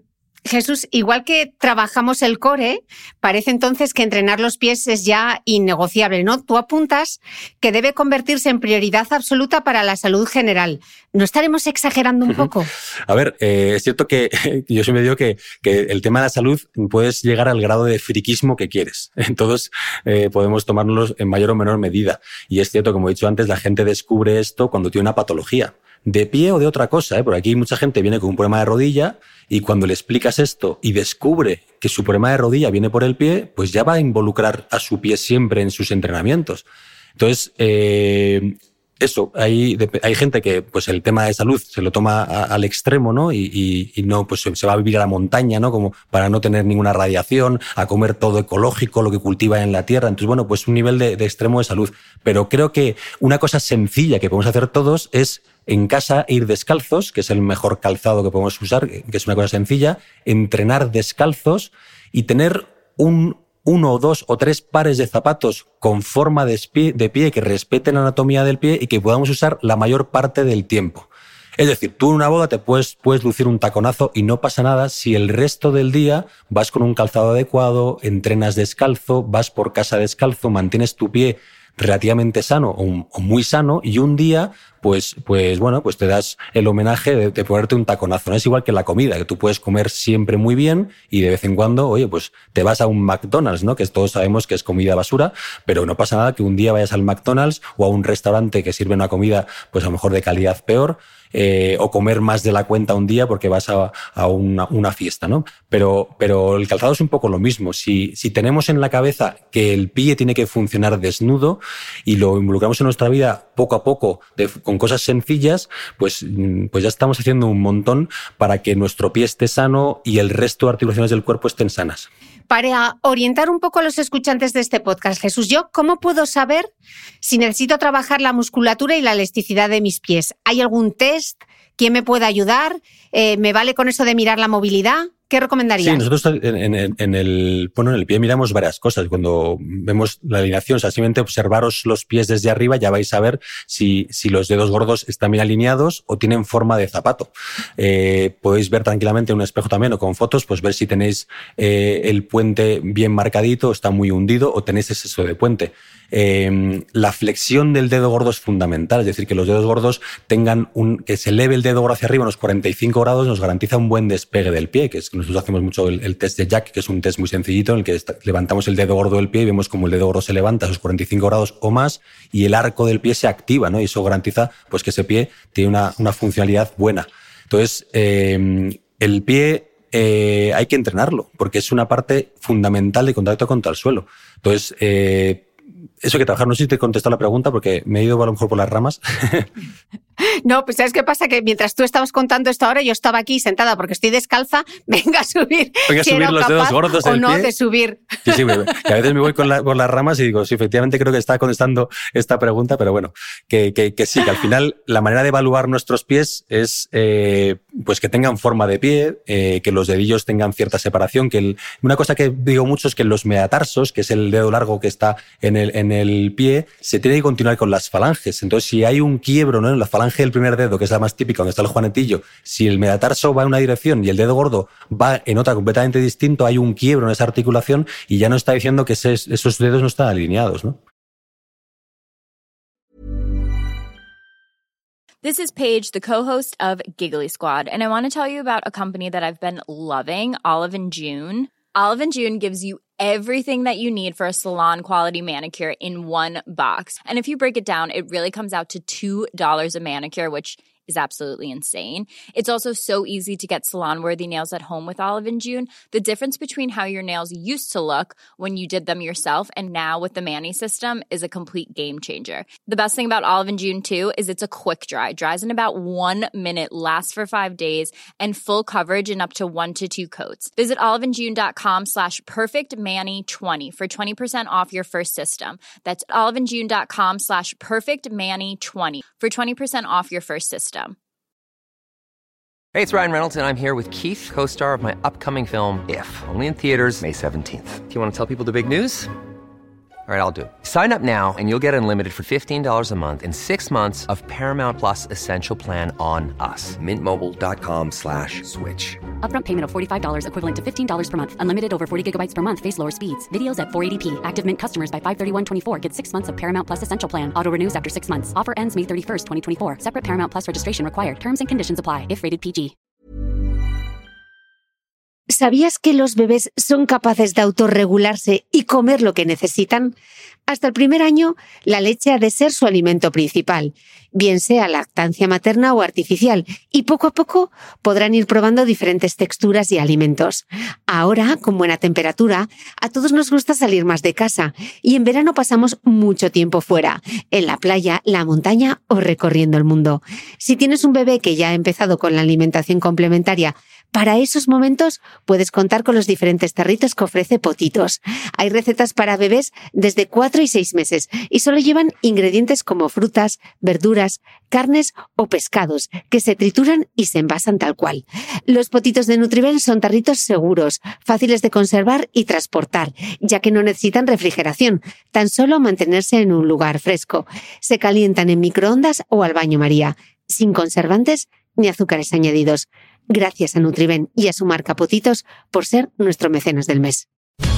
Jesús, igual que trabajamos el core, parece entonces que entrenar los pies es ya innegociable, ¿no? Tú apuntas que debe convertirse en prioridad absoluta para la salud general. ¿No estaremos exagerando un poco? A ver, eh, es cierto que yo siempre digo que, que el tema de la salud puedes llegar al grado de friquismo que quieres. Todos eh, podemos tomárnoslos en mayor o menor medida. Y es cierto, como he dicho antes, la gente descubre esto cuando tiene una patología. De pie o de otra cosa, ¿eh? Porque aquí mucha gente viene con un problema de rodilla y cuando le explicas esto y descubre que su problema de rodilla viene por el pie, pues ya va a involucrar a su pie siempre en sus entrenamientos. Entonces, eh, eso, hay, hay gente que pues el tema de salud se lo toma a, al extremo, ¿no? Y, y, y no, pues se va a vivir a la montaña, ¿no? Como para no tener ninguna radiación, a comer todo ecológico, lo que cultiva en la tierra. Entonces, bueno, pues un nivel de, de extremo de salud. Pero creo que una cosa sencilla que podemos hacer todos es en casa ir descalzos, que es el mejor calzado que podemos usar, que es una cosa sencilla, entrenar descalzos y tener un uno o dos o tres pares de zapatos con forma de pie, de pie que respeten la anatomía del pie y que podamos usar la mayor parte del tiempo. Es decir, tú en una boda te puedes, puedes lucir un taconazo y no pasa nada si el resto del día vas con un calzado adecuado, entrenas descalzo, vas por casa descalzo, mantienes tu pie relativamente sano o, o muy sano y un día pues, pues bueno, pues te das el homenaje de, de ponerte un taconazo. No es igual que la comida, que tú puedes comer siempre muy bien y de vez en cuando, oye, pues te vas a un McDonald's, ¿no? Que todos sabemos que es comida basura, pero no pasa nada que un día vayas al McDonald's o a un restaurante que sirve una comida, pues a lo mejor de calidad peor, eh, o comer más de la cuenta un día porque vas a, a una, una fiesta, ¿no? Pero, pero el calzado es un poco lo mismo. Si, si tenemos en la cabeza que el pie tiene que funcionar desnudo y lo involucramos en nuestra vida poco a poco de, con cosas sencillas, pues, pues ya estamos haciendo un montón para que nuestro pie esté sano y el resto de articulaciones del cuerpo estén sanas. Para orientar un poco a los escuchantes de este podcast, Jesús, ¿yo cómo puedo saber si necesito trabajar la musculatura y la elasticidad de mis pies? ¿Hay algún test? ¿Quién me puede ayudar? Eh, ¿Me vale con eso de mirar la movilidad? ¿Qué recomendarías? Sí, nosotros en, en, en, el, bueno, en el pie miramos varias cosas. Cuando vemos la alineación, o sea, simplemente observaros los pies desde arriba, ya vais a ver si, si los dedos gordos están bien alineados o tienen forma de zapato. Eh, podéis ver tranquilamente en un espejo también o con fotos, pues ver si tenéis eh, el puente bien marcadito, está muy hundido o tenéis exceso de puente. Eh, la flexión del dedo gordo es fundamental, es decir, que los dedos gordos tengan un, que se eleve el dedo gordo hacia arriba unos cuarenta y cinco grados nos garantiza un buen despegue del pie, que es que nosotros hacemos mucho el, el test de Jack, que es un test muy sencillito en el que está, levantamos el dedo gordo del pie y vemos como el dedo gordo se levanta a esos cuarenta y cinco grados o más y el arco del pie se activa, ¿no? Y eso garantiza pues que ese pie tiene una, una funcionalidad buena. Entonces, eh, el pie eh, hay que entrenarlo porque es una parte fundamental de contacto contra el suelo. Entonces, eh, eso hay que trabajar. No sé si te he contestado la pregunta porque me he ido a lo mejor por las ramas. No, pues ¿sabes qué pasa? Que mientras tú estabas contando esto ahora, yo estaba aquí sentada porque estoy descalza, venga a subir. Venga a si subir los dedos gordos del o no pie. de subir. Sí, sí, que a veces me voy con la, por las ramas y digo, sí, efectivamente creo que está contestando esta pregunta, pero bueno, que, que, que sí, que al final la manera de evaluar nuestros pies es eh, pues que tengan forma de pie, eh, que los dedillos tengan cierta separación, que el, una cosa que digo mucho es que los metatarsos, que es el dedo largo que está en el, en el pie, se tiene que continuar con las falanges. Entonces, si hay un quiebro, ¿no?, en la falange del primer dedo, que es la más típica, donde está el juanetillo, si el metatarso va en una dirección y el dedo gordo va en otra completamente distinto, hay un quiebro en esa articulación y ya no está diciendo que ese, esos dedos no están alineados, ¿no? This is Paige, the co-host of Giggly Squad, and I want to tell you about a company that I've been loving, Olive and June. Olive and June gives you everything that you need for a salon-quality manicure in one box. And if you break it down, it really comes out to two dollars a manicure, which is absolutely insane. It's also so easy to get salon-worthy nails at home with Olive and June. The difference between how your nails used to look when you did them yourself and now with the Mani system is a complete game changer. The best thing about Olive and June, too, is it's a quick dry. Dries in about one minute, lasts for five days, and full coverage in up to one to two coats. Visit oliveandjune.com slash perfectmani20 for twenty percent off your first system. That's oliveandjune.com slash perfectmani20 for twenty percent off your first system. Hey, it's Ryan Reynolds, and I'm here with Keith, co-star of my upcoming film, If, only in theaters May seventeenth. Do you want to tell people the big news? All right, I'll do it. Sign up now and you'll get unlimited for fifteen dollars a month and six months of Paramount Plus Essential Plan on us. Mint Mobile dot com slash switch. Upfront payment of forty-five dollars equivalent to fifteen dollars per month. Unlimited over forty gigabytes per month. Face lower speeds. Videos at four eighty p. Active Mint customers by five thirty-one twenty-four get six months of Paramount Plus Essential Plan. Auto renews after six months. Offer ends May thirty-first, twenty twenty-four. Separate Paramount Plus registration required. Terms and conditions apply if rated P G. ¿Sabías que los bebés son capaces de autorregularse y comer lo que necesitan? Hasta el primer año, la leche ha de ser su alimento principal, bien sea lactancia materna o artificial, y poco a poco podrán ir probando diferentes texturas y alimentos. Ahora, con buena temperatura, a todos nos gusta salir más de casa, y en verano pasamos mucho tiempo fuera, en la playa, la montaña o recorriendo el mundo. Si tienes un bebé que ya ha empezado con la alimentación complementaria, para esos momentos puedes contar con los diferentes tarritos que ofrece Potitos. Hay recetas para bebés desde cuatro y seis meses y solo llevan ingredientes como frutas, verduras, carnes o pescados que se trituran y se envasan tal cual. Los Potitos de Nutriben son tarritos seguros, fáciles de conservar y transportar, ya que no necesitan refrigeración, tan solo mantenerse en un lugar fresco. Se calientan en microondas o al baño María, sin conservantes ni azúcares añadidos. Gracias a Nutriben y a su marca Potitos por ser nuestro mecenas del mes.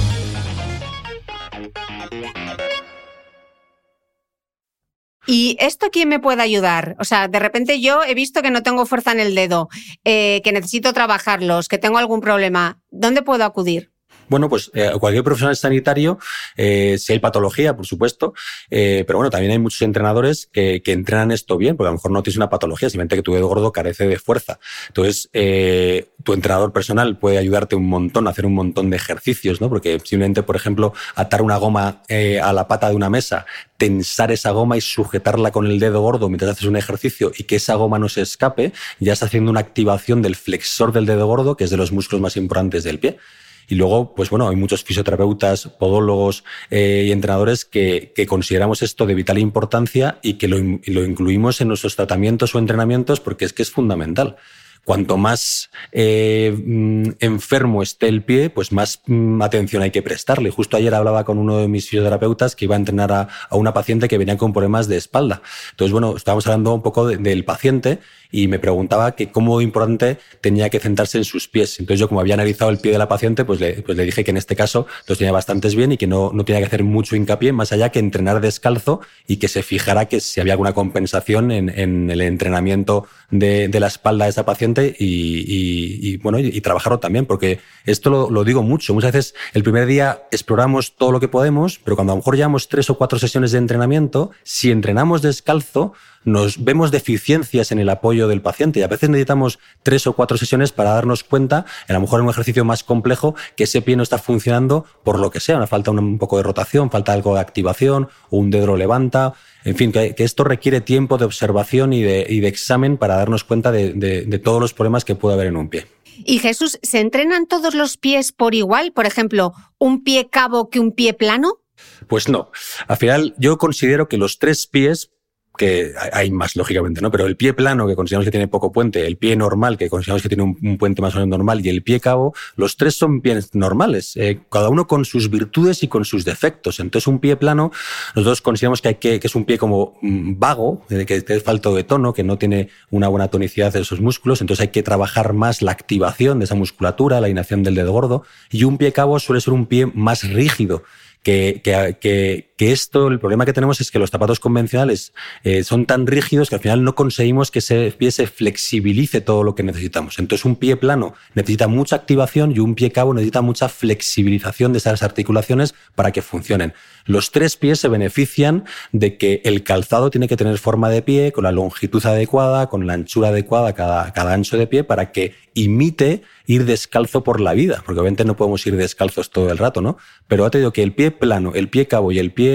¿Y esto quién me puede ayudar? O sea, de repente yo he visto que no tengo fuerza en el dedo, eh, que necesito trabajarlos, que tengo algún problema. ¿Dónde puedo acudir? Bueno, pues eh, cualquier profesional sanitario, eh, si hay patología, por supuesto, eh, pero bueno, también hay muchos entrenadores que, que entrenan esto bien, porque a lo mejor no tienes una patología, simplemente que tu dedo gordo carece de fuerza. Entonces, eh, tu entrenador personal puede ayudarte un montón a hacer un montón de ejercicios, ¿no? Porque simplemente, por ejemplo, atar una goma eh, a la pata de una mesa, tensar esa goma y sujetarla con el dedo gordo mientras haces un ejercicio y que esa goma no se escape, ya estás haciendo una activación del flexor del dedo gordo, que es de los músculos más importantes del pie. Y luego, pues bueno, hay muchos fisioterapeutas, podólogos eh, y entrenadores que, que consideramos esto de vital importancia y que lo, lo incluimos en nuestros tratamientos o entrenamientos porque es que es fundamental. Cuanto más eh, enfermo esté el pie, pues más mm, atención hay que prestarle. Justo ayer hablaba con uno de mis fisioterapeutas que iba a entrenar a, a una paciente que venía con problemas de espalda. Entonces, bueno, estábamos hablando un poco de, del paciente y me preguntaba que cómo importante tenía que centrarse en sus pies. Entonces yo, como había analizado el pie de la paciente, pues le, pues le dije que en este caso los tenía bastantes bien y que no, no tenía que hacer mucho hincapié, más allá que entrenar descalzo y que se fijara que si había alguna compensación en, en el entrenamiento de, de la espalda de esa paciente y, y, y bueno, y, y trabajarlo también, porque esto lo, lo digo mucho. Muchas veces el primer día exploramos todo lo que podemos, pero cuando a lo mejor llevamos tres o cuatro sesiones de entrenamiento, si entrenamos descalzo, nos vemos deficiencias en el apoyo del paciente y a veces necesitamos tres o cuatro sesiones para darnos cuenta, a lo mejor en un ejercicio más complejo, que ese pie no está funcionando por lo que sea. Nos falta un poco de rotación, falta algo de activación, o un dedo lo levanta. En fin, que, que esto requiere tiempo de observación y de, y de examen para darnos cuenta de, de, de todos los problemas que puede haber en un pie. Y Jesús, ¿se entrenan todos los pies por igual? Por ejemplo, ¿un pie cabo que un pie plano? Pues no. Al final, yo considero que los tres pies, que hay más, lógicamente, ¿no? Pero el pie plano, que consideramos que tiene poco puente, el pie normal, que consideramos que tiene un, un puente más o menos normal, y el pie cabo, los tres son pies normales, eh, cada uno con sus virtudes y con sus defectos. Entonces, un pie plano, nosotros consideramos que, hay que, que es un pie como vago, que es falto de tono, que no tiene una buena tonicidad de esos músculos, entonces hay que trabajar más la activación de esa musculatura, la inacción del dedo gordo, y un pie cabo suele ser un pie más rígido. Que, que, que, que esto, el problema que tenemos es que los zapatos convencionales eh, son tan rígidos que al final no conseguimos que ese pie se flexibilice todo lo que necesitamos. Entonces un pie plano necesita mucha activación y un pie cabo necesita mucha flexibilización de esas articulaciones para que funcionen. Los tres pies se benefician de que el calzado tiene que tener forma de pie, con la longitud adecuada, con la anchura adecuada cada, cada ancho de pie, para que imite ir descalzo por la vida, porque obviamente no podemos ir descalzos todo el rato, ¿no? Pero ya te digo que el pie plano, el pie cabo y el pie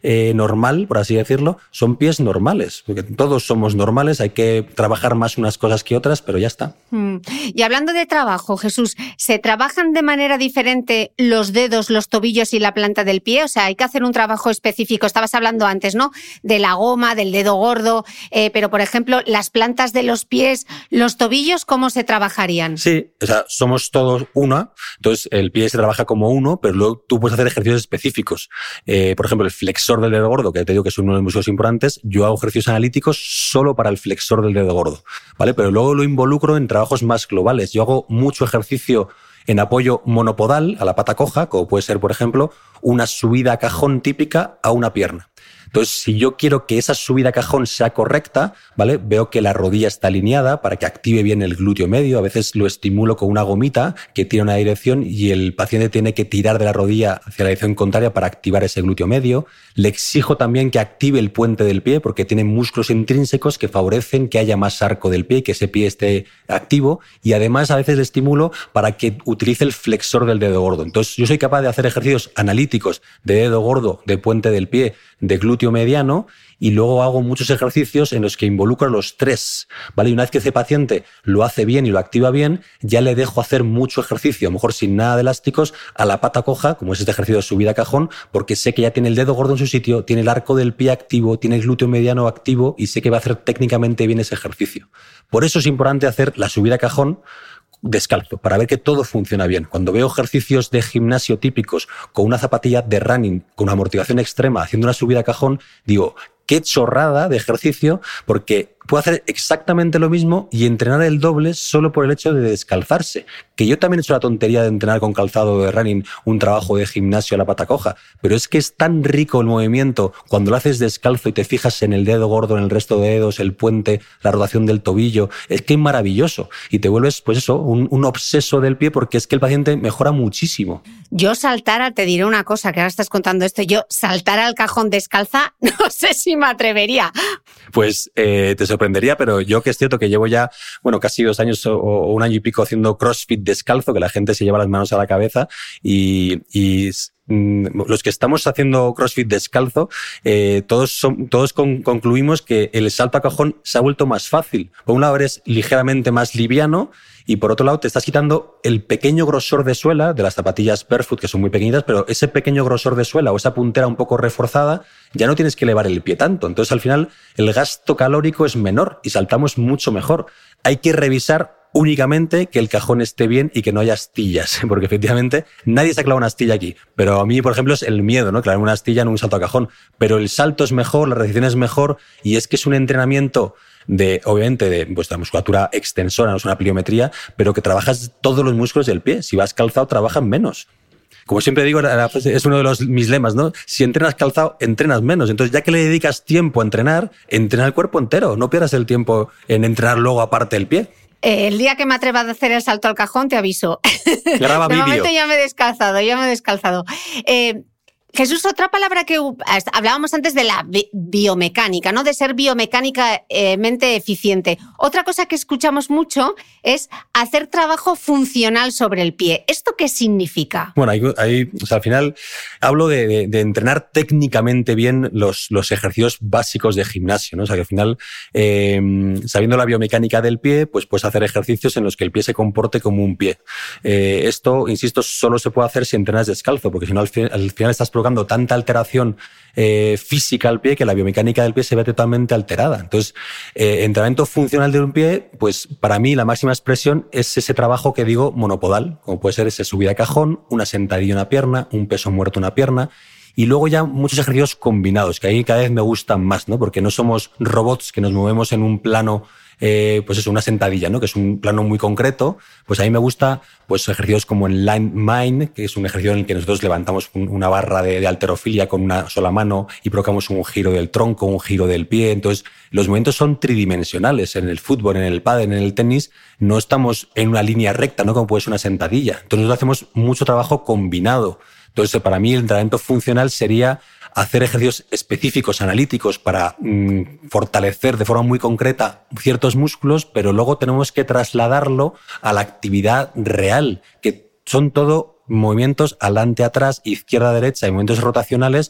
eh, normal, por así decirlo, son pies normales, porque todos somos normales, hay que trabajar más unas cosas que otras, pero ya está. Mm. Y hablando de trabajo, Jesús, ¿se trabajan de manera diferente los dedos, los tobillos y la planta del pie? O sea, hay que hacer un trabajo específico. Estabas hablando antes, ¿no?, de la goma, del dedo gordo, eh, pero, por ejemplo, las plantas de los pies, los tobillos, ¿cómo se trabajarían? Sí, o sea, somos todos una, entonces el pie se trabaja como uno, pero luego tú puedes hacer ejercicios específicos. Eh, por ejemplo, el flexor del dedo gordo, que te digo que es uno de los músculos importantes, yo hago ejercicios analíticos solo para el flexor del dedo gordo, ¿vale? Pero luego lo involucro en trabajos más globales. Yo hago mucho ejercicio en apoyo monopodal a la pata coja, como puede ser, por ejemplo, una subida a cajón típica a una pierna. Entonces, si yo quiero que esa subida a cajón sea correcta, ¿vale?, veo que la rodilla está alineada para que active bien el glúteo medio. A veces lo estimulo con una gomita que tiene una dirección y el paciente tiene que tirar de la rodilla hacia la dirección contraria para activar ese glúteo medio. Le exijo también que active el puente del pie porque tiene músculos intrínsecos que favorecen que haya más arco del pie y que ese pie esté activo. Y además a veces le estimulo para que utilice el flexor del dedo gordo. Entonces, yo soy capaz de hacer ejercicios analíticos de dedo gordo, de puente del pie, de glúteo mediano, y luego hago muchos ejercicios en los que involucro a los tres, ¿vale? Y una vez que ese paciente lo hace bien y lo activa bien, ya le dejo hacer mucho ejercicio, a lo mejor sin nada de elásticos, a la pata coja, como es este ejercicio de subida a cajón, porque sé que ya tiene el dedo gordo en su sitio, tiene el arco del pie activo, tiene el glúteo mediano activo y sé que va a hacer técnicamente bien ese ejercicio. Por eso es importante hacer la subida a cajón descalzo, para ver que todo funciona bien. Cuando veo ejercicios de gimnasio típicos con una zapatilla de running, con una amortiguación extrema, haciendo una subida a cajón, digo, qué chorrada de ejercicio, porque puedo hacer exactamente lo mismo y entrenar el doble solo por el hecho de descalzarse. Que yo también he hecho la tontería de entrenar con calzado de running un trabajo de gimnasio a la pata coja, pero es que es tan rico el movimiento cuando lo haces descalzo y te fijas en el dedo gordo, en el resto de dedos, el puente, la rotación del tobillo. Es que es maravilloso y te vuelves, pues eso, un, un obseso del pie porque es que el paciente mejora muchísimo. Yo saltara, te diré una cosa, que ahora estás contando esto, yo saltar al cajón descalza, no sé si me atrevería. Pues eh, te sorprendería, pero yo que es cierto que llevo ya, bueno, casi dos años o, o un año y pico haciendo CrossFit descalzo, que la gente se lleva las manos a la cabeza y, y mmm, los que estamos haciendo CrossFit descalzo, eh, todos, son, todos con, concluimos que el salto a cajón se ha vuelto más fácil. Por un lado eres ligeramente más liviano y por otro lado te estás quitando el pequeño grosor de suela de las zapatillas Barefoot, que son muy pequeñitas, pero ese pequeño grosor de suela o esa puntera un poco reforzada, ya no tienes que elevar el pie tanto. Entonces al final el gasto calórico es menor y saltamos mucho mejor. Hay que revisar únicamente que el cajón esté bien y que no haya astillas, porque efectivamente nadie se ha clavado una astilla aquí, pero a mí, por ejemplo, es el miedo, ¿no? Clavarme una astilla en un salto a cajón, pero el salto es mejor, la repetición es mejor y es que es un entrenamiento de, obviamente, de vuestra musculatura extensora, no es una pliometría, pero que trabajas todos los músculos del pie. Si vas calzado, trabajan menos. Como siempre digo, es uno de los, mis lemas, ¿no? Si entrenas calzado, entrenas menos. Entonces, ya que le dedicas tiempo a entrenar, entrena el cuerpo entero. No pierdas el tiempo en entrenar luego aparte el pie. Eh, el día que me atreva a hacer el salto al cajón, te aviso. Graba de vídeo. momento ya me he descalzado, ya me he descalzado. Eh, Jesús, otra palabra que hablábamos antes de la bi- biomecánica, ¿no? De ser biomecánicamente eficiente. Otra cosa que escuchamos mucho es hacer trabajo funcional sobre el pie. ¿Esto qué significa? Bueno, ahí, ahí o sea, al final hablo de, de, de entrenar técnicamente bien los, los ejercicios básicos de gimnasio, ¿no? O sea, que al final, eh, sabiendo la biomecánica del pie, pues puedes hacer ejercicios en los que el pie se comporte como un pie. Eh, esto, insisto, solo se puede hacer si entrenas descalzo, porque si no, al, fi- al final estás provocando tanta alteración eh, física al pie que la biomecánica del pie se ve totalmente alterada. Entonces, eh, entrenamiento funcional de un pie, pues para mí la máxima expresión es ese trabajo que digo monopodal, como puede ser ese subida a cajón, una sentadilla una pierna, un peso muerto una pierna, y luego ya muchos ejercicios combinados, que ahí cada vez me gustan más, ¿no? Porque no somos robots que nos movemos en un plano, eh, pues eso, una sentadilla, ¿no? Que es un plano muy concreto. Pues a mí me gusta pues ejercicios como el Line Mine, que es un ejercicio en el que nosotros levantamos una barra de, de halterofilia con una sola mano y provocamos un giro del tronco, un giro del pie. Entonces, los movimientos son tridimensionales. En el fútbol, en el pádel, en el tenis, no estamos en una línea recta, ¿no? Como puede ser una sentadilla. Entonces, nosotros hacemos mucho trabajo combinado. Entonces, para mí el entrenamiento funcional sería hacer ejercicios específicos, analíticos, para mmm, fortalecer de forma muy concreta ciertos músculos, pero luego tenemos que trasladarlo a la actividad real, que son todo movimientos adelante, atrás, izquierda, derecha y movimientos rotacionales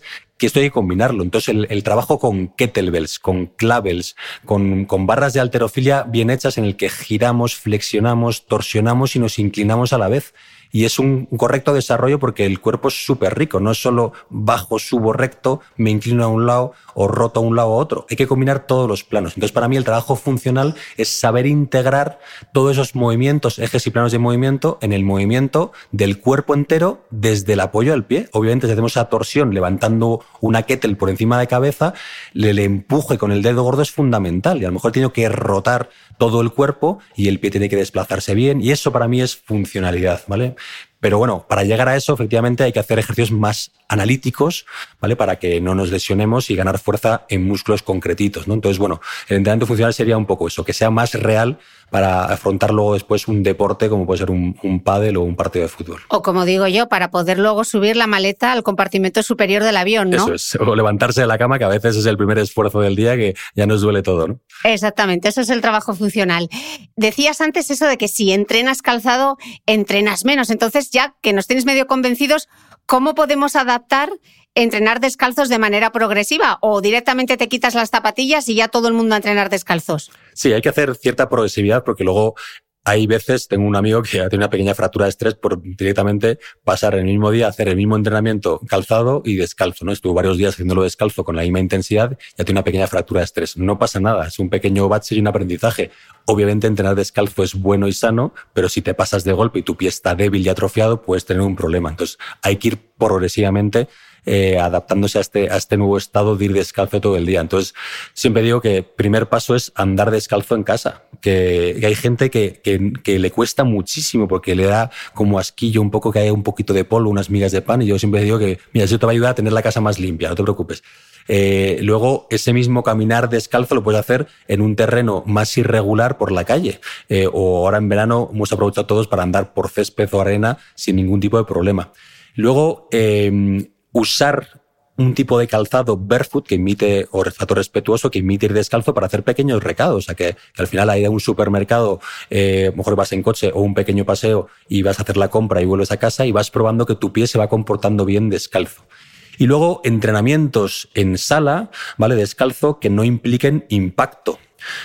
que esto hay que combinarlo. Entonces, el, el trabajo con kettlebells, con clavells, con, con barras de halterofilia bien hechas en el que giramos, flexionamos, torsionamos y nos inclinamos a la vez. Y es un correcto desarrollo porque el cuerpo es súper rico. No es solo bajo, subo recto, me inclino a un lado o roto a un lado a otro. Hay que combinar todos los planos. Entonces, para mí, el trabajo funcional es saber integrar todos esos movimientos, ejes y planos de movimiento en el movimiento del cuerpo entero desde el apoyo al pie. Obviamente, si hacemos esa torsión levantando una kettle por encima de cabeza, el empuje con el dedo gordo es fundamental. Y a lo mejor tengo que rotar todo el cuerpo y el pie tiene que desplazarse bien. Y eso para mí es funcionalidad, ¿vale? Pero bueno, para llegar a eso, efectivamente, hay que hacer ejercicios más analíticos, ¿vale? Para que no nos lesionemos y ganar fuerza en músculos concretitos, ¿no? Entonces, bueno, el entrenamiento funcional sería un poco eso, que sea más real para afrontar luego después un deporte como puede ser un, un pádel o un partido de fútbol. O como digo yo, para poder luego subir la maleta al compartimento superior del avión, ¿no? Eso es, o levantarse de la cama, que a veces es el primer esfuerzo del día que ya nos duele todo, ¿no? Exactamente, eso es el trabajo funcional. Decías antes eso de que si entrenas calzado, entrenas menos. Entonces, ya que nos tienes medio convencidos, ¿cómo podemos adaptar entrenar descalzos de manera progresiva? ¿O directamente te quitas las zapatillas y ya todo el mundo a entrenar descalzos? Sí, hay que hacer cierta progresividad porque luego hay veces, tengo un amigo que tiene una pequeña fractura de estrés por directamente pasar el mismo día a hacer el mismo entrenamiento calzado y descalzo, ¿no? Estuvo varios días haciéndolo descalzo con la misma intensidad, ya tiene una pequeña fractura de estrés. No pasa nada, es un pequeño bache y un aprendizaje. Obviamente entrenar descalzo es bueno y sano, pero si te pasas de golpe y tu pie está débil y atrofiado, puedes tener un problema. Entonces hay que ir progresivamente Eh, adaptándose a este, a este nuevo estado de ir descalzo todo el día. Entonces, siempre digo que el primer paso es andar descalzo en casa, que, que hay gente que, que, que le cuesta muchísimo porque le da como asquillo un poco que haya un poquito de polvo, unas migas de pan, y yo siempre digo que, mira, eso te va a ayudar a tener la casa más limpia, no te preocupes. Eh, luego, ese mismo caminar descalzo lo puedes hacer en un terreno más irregular por la calle. Eh, o ahora en verano hemos aprovechado todos para andar por césped o arena sin ningún tipo de problema. Luego, eh, usar un tipo de calzado barefoot que imite, o calzado respetuoso, que imite ir descalzo para hacer pequeños recados. O sea, que, que al final hay un supermercado, eh, a lo mejor vas en coche o un pequeño paseo y vas a hacer la compra y vuelves a casa y vas probando que tu pie se va comportando bien descalzo. Y luego entrenamientos en sala, ¿vale? Descalzo que no impliquen impacto.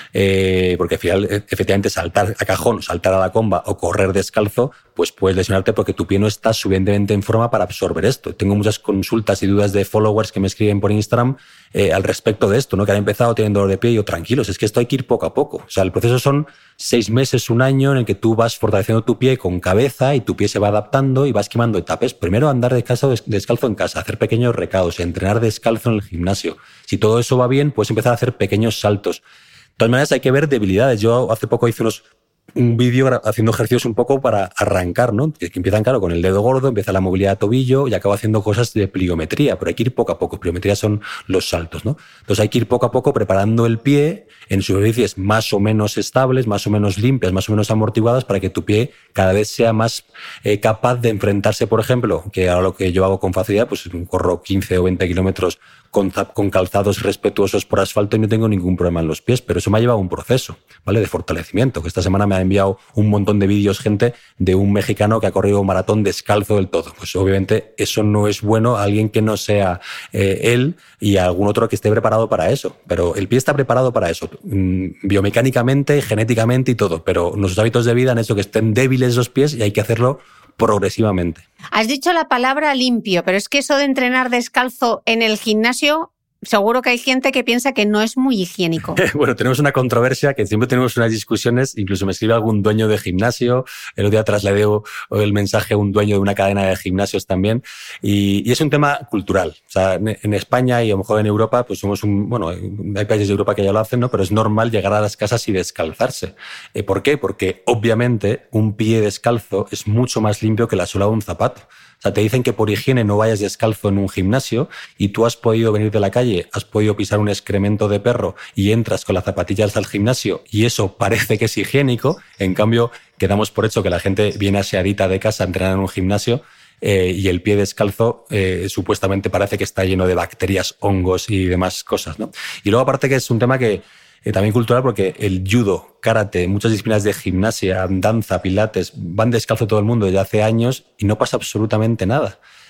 Eh, porque al final, efectivamente, saltar a cajón, saltar a la comba o correr descalzo, pues puedes lesionarte porque tu pie no está suficientemente en forma para absorber esto. Tengo muchas consultas y dudas de followers que me escriben por Instagram eh, al respecto de esto, ¿no? Que han empezado teniendo dolor de pie y yo, tranquilos, es que esto hay que ir poco a poco. O sea, el proceso son seis meses, un año en el que tú vas fortaleciendo tu pie con cabeza y tu pie se va adaptando y vas quemando etapas. Primero andar descalzo, descalzo en casa, hacer pequeños recados, entrenar descalzo en el gimnasio. Si todo eso va bien, puedes empezar a hacer pequeños saltos. De todas maneras, hay que ver debilidades. Yo hace poco hice unos, un vídeo haciendo ejercicios un poco para arrancar, ¿no? Que empiezan, claro, con el dedo gordo, empieza la movilidad de tobillo y acabo haciendo cosas de pliometría, pero hay que ir poco a poco. Pliometría son los saltos, ¿no? Entonces hay que ir poco a poco preparando el pie en superficies más o menos estables, más o menos limpias, más o menos amortiguadas para que tu pie cada vez sea más eh, capaz de enfrentarse, por ejemplo, que ahora lo que yo hago con facilidad, pues corro quince o veinte kilómetros Con, con calzados respetuosos por asfalto y no tengo ningún problema en los pies, pero eso me ha llevado a un proceso, ¿vale? De fortalecimiento, que esta semana me ha enviado un montón de vídeos gente de un mexicano que ha corrido un maratón descalzo del todo. Pues obviamente eso no es bueno a alguien que no sea eh, él y a algún otro que esté preparado para eso, pero el pie está preparado para eso, biomecánicamente, genéticamente y todo, pero nuestros hábitos de vida han hecho que estén débiles los pies y hay que hacerlo progresivamente. Has dicho la palabra limpio, pero es que eso de entrenar descalzo en el gimnasio, seguro que hay gente que piensa que no es muy higiénico. Bueno, tenemos una controversia que siempre tenemos unas discusiones, incluso me escribe algún dueño de gimnasio, el otro día trasladé el mensaje a un dueño de una cadena de gimnasios también, y, y es un tema cultural. O sea, en, en España y a lo mejor en Europa, pues somos un, bueno, hay países de Europa que ya lo hacen, ¿no? Pero es normal llegar a las casas y descalzarse. Eh, ¿Por qué? Porque obviamente un pie descalzo es mucho más limpio que la suela de un zapato. O sea, te dicen que por higiene no vayas descalzo en un gimnasio y tú has podido venir de la calle, has podido pisar un excremento de perro y entras con las zapatillas al gimnasio y eso parece que es higiénico. En cambio, quedamos por hecho que la gente viene aseadita de casa a entrenar en un gimnasio eh, y el pie descalzo eh, supuestamente parece que está lleno de bacterias, hongos y demás cosas, ¿no? Y luego aparte que es un tema que Eh, también cultural porque el judo, karate, muchas disciplinas de gimnasia, danza, pilates, van descalzo todo el mundo desde hace años y no pasa absolutamente nada.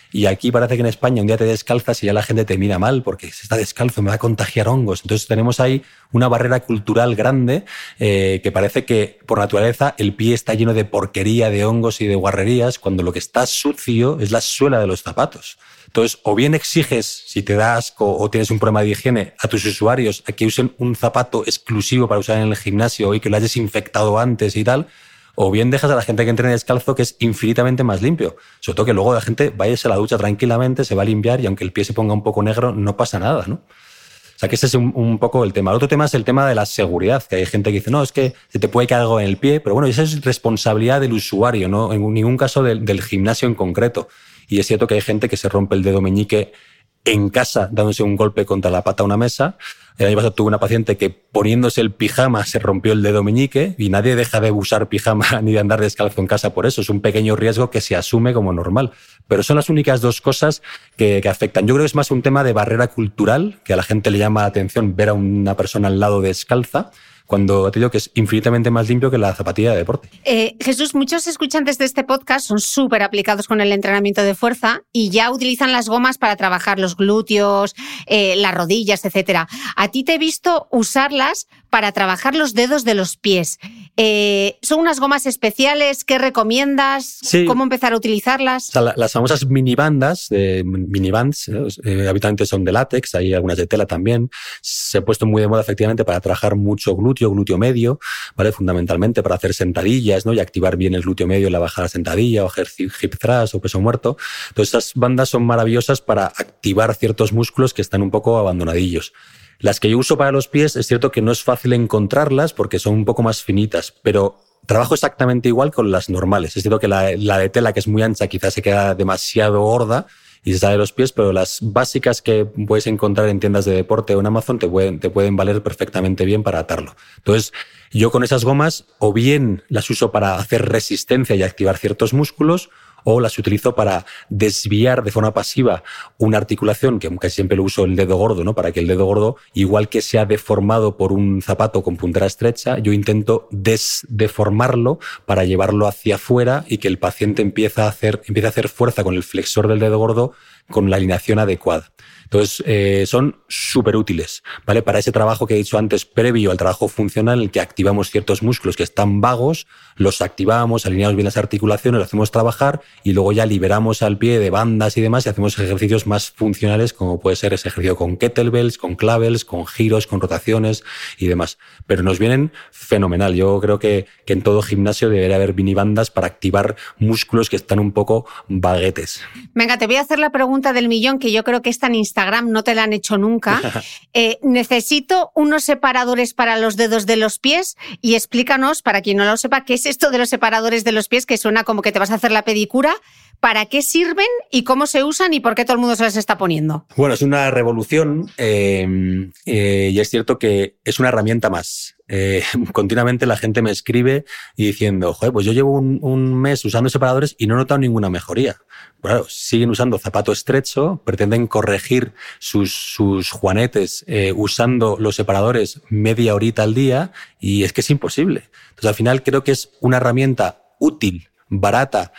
Y aquí parece que en España un día te descalzas y ya la gente te mira mal porque se está descalzo, me va a contagiar hongos. Entonces tenemos ahí una barrera cultural grande eh, que parece que por naturaleza el pie está lleno de porquería, de hongos y de guarrerías, cuando lo que está sucio es la suela de los zapatos. Entonces, o bien exiges, si te da asco o tienes un problema de higiene, a tus usuarios a que usen un zapato exclusivo para usar en el gimnasio y que lo hayas desinfectado antes y tal, o bien dejas a la gente que entrene descalzo, que es infinitamente más limpio. Sobre todo que luego la gente vaya a la ducha tranquilamente, se va a limpiar y aunque el pie se ponga un poco negro, no pasa nada, ¿no? O sea, que ese es un, un poco el tema. El otro tema es el tema de la seguridad, que hay gente que dice, no, es que se te puede caer algo en el pie, pero bueno, esa es responsabilidad del usuario, no en ningún caso del, del gimnasio en concreto. Y es cierto que hay gente que se rompe el dedo meñique en casa dándose un golpe contra la pata a una mesa. El año pasado tuve una paciente que poniéndose el pijama se rompió el dedo meñique y nadie deja de usar pijama ni de andar descalzo en casa por eso. Es un pequeño riesgo que se asume como normal. Pero son las únicas dos cosas que, que afectan. Yo creo que es más un tema de barrera cultural, que a la gente le llama la atención ver a una persona al lado descalza, cuando te digo que es infinitamente más limpio que la zapatilla de deporte. Eh, Jesús, muchos escuchantes de este podcast son súper aplicados con el entrenamiento de fuerza y ya utilizan las gomas para trabajar los glúteos, eh, las rodillas, etcétera. A ti te he visto usarlas para trabajar los dedos de los pies. Eh, ¿Son unas gomas especiales? ¿Qué recomiendas? Sí. ¿Cómo empezar a utilizarlas? O sea, la, las famosas minibandas, eh, minibands, eh, habitualmente son de látex, hay algunas de tela también. Se ha puesto muy de moda efectivamente para trabajar mucho glúteo, glúteo medio, ¿vale? Fundamentalmente para hacer sentadillas, ¿no? Y activar bien el glúteo medio en la bajada sentadilla o hacer hip thrust o peso muerto. Entonces, estas bandas son maravillosas para activar ciertos músculos que están un poco abandonadillos. Las que yo uso para los pies, es cierto que no es fácil encontrarlas porque son un poco más finitas, pero trabajo exactamente igual con las normales. Es cierto que la, la de tela, que es muy ancha, quizás se queda demasiado gorda y se sale de los pies, pero las básicas que puedes encontrar en tiendas de deporte o en Amazon te pueden, te pueden valer perfectamente bien para atarlo. Entonces, yo con esas gomas o bien las uso para hacer resistencia y activar ciertos músculos, o las utilizo para desviar de forma pasiva una articulación, que casi siempre lo uso el dedo gordo, ¿no? Para que el dedo gordo, igual que se ha deformado por un zapato con puntera estrecha, yo intento desdeformarlo para llevarlo hacia afuera y que el paciente empiece a hacer, empiece a hacer fuerza con el flexor del dedo gordo con la alineación adecuada. Entonces, eh, son súper útiles, ¿vale? Para ese trabajo que he dicho antes, previo al trabajo funcional, en el que activamos ciertos músculos que están vagos, los activamos, alineamos bien las articulaciones, lo hacemos trabajar y luego ya liberamos al pie de bandas y demás y hacemos ejercicios más funcionales, como puede ser ese ejercicio con kettlebells, con clavels, con giros, con rotaciones y demás. Pero nos vienen fenomenal. Yo creo que, que en todo gimnasio debería haber minibandas para activar músculos que están un poco vaguetes. Venga, te voy a hacer la pregunta del millón, que yo creo que esta en Instagram no te la han hecho nunca. Eh, necesito unos separadores para los dedos de los pies y explícanos, para quien no lo sepa, qué es esto de los separadores de los pies, que suena como que te vas a hacer la pedicura. ¿Para qué sirven y cómo se usan y por qué todo el mundo se las está poniendo? Bueno, es una revolución eh, eh, y es cierto que es una herramienta más. Eh, continuamente la gente me escribe y diciendo, joder, pues yo llevo un, un mes usando separadores y no he notado ninguna mejoría. Claro, siguen usando zapato estrecho, pretenden corregir sus, sus juanetes eh, usando los separadores media horita al día y es que es imposible. Entonces, al final creo que es una herramienta útil, barata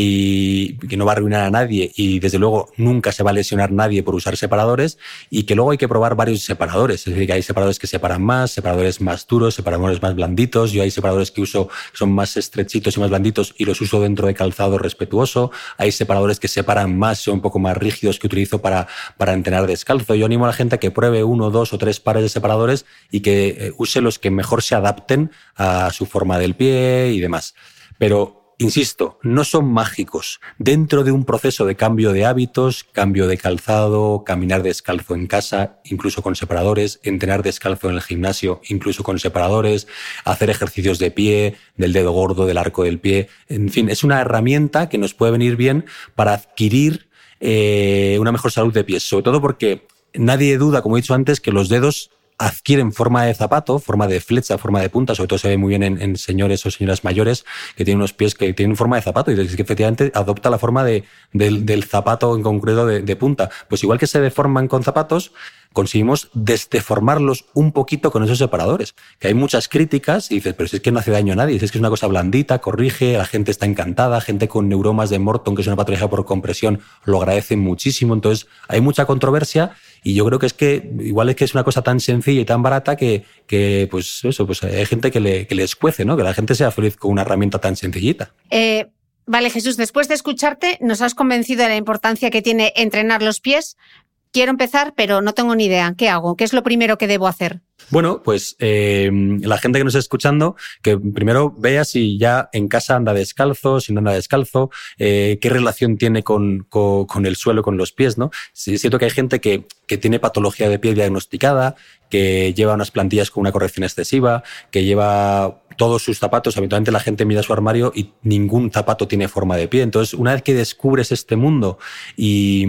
y que no va a arruinar a nadie y desde luego nunca se va a lesionar nadie por usar separadores y que luego hay que probar varios separadores. Es decir, que hay separadores que separan más, separadores más duros, separadores más blanditos. Yo hay separadores que uso que son más estrechitos y más blanditos y los uso dentro de calzado respetuoso. Hay separadores que separan más, son un poco más rígidos, que utilizo para, para entrenar descalzo. Yo animo a la gente a que pruebe uno, dos o tres pares de separadores y que use los que mejor se adapten a su forma del pie y demás. Pero insisto, no son mágicos. Dentro de un proceso de cambio de hábitos, cambio de calzado, caminar descalzo en casa, incluso con separadores, entrenar descalzo en el gimnasio, incluso con separadores, hacer ejercicios de pie, del dedo gordo, del arco del pie. En fin, es una herramienta que nos puede venir bien para adquirir eh, una mejor salud de pies. Sobre todo porque nadie duda, como he dicho antes, que los dedos adquieren forma de zapato, forma de flecha, forma de punta, sobre todo se ve muy bien en, en señores o señoras mayores que tienen unos pies que tienen forma de zapato y que efectivamente adopta la forma de, del, del zapato en concreto de, de punta. Pues igual que se deforman con zapatos, conseguimos desdeformarlos un poquito con esos separadores. Que hay muchas críticas y dices, pero si es que no hace daño a nadie, si es que es una cosa blandita, corrige, la gente está encantada, gente con neuromas de Morton, que es una patología por compresión, lo agradecen muchísimo. Entonces hay mucha controversia y yo creo que es que igual es que es una cosa tan sencilla y tan barata que, que pues eso, pues hay gente que le, que le escuece, ¿no? Que la gente sea feliz con una herramienta tan sencillita. Eh, vale, Jesús, después de escucharte nos has convencido de la importancia que tiene entrenar los pies. Quiero empezar, pero no tengo ni idea. ¿Qué hago? ¿Qué es lo primero que debo hacer? Bueno, pues eh, la gente que nos está escuchando, que primero vea si ya en casa anda descalzo, si no anda descalzo, eh, qué relación tiene con, con, con el suelo, con los pies, ¿no? Sí, es cierto que hay gente que, que tiene patología de pie diagnosticada, que lleva unas plantillas con una corrección excesiva, que lleva todos sus zapatos. Habitualmente la gente mira su armario y ningún zapato tiene forma de pie. Entonces, una vez que descubres este mundo y,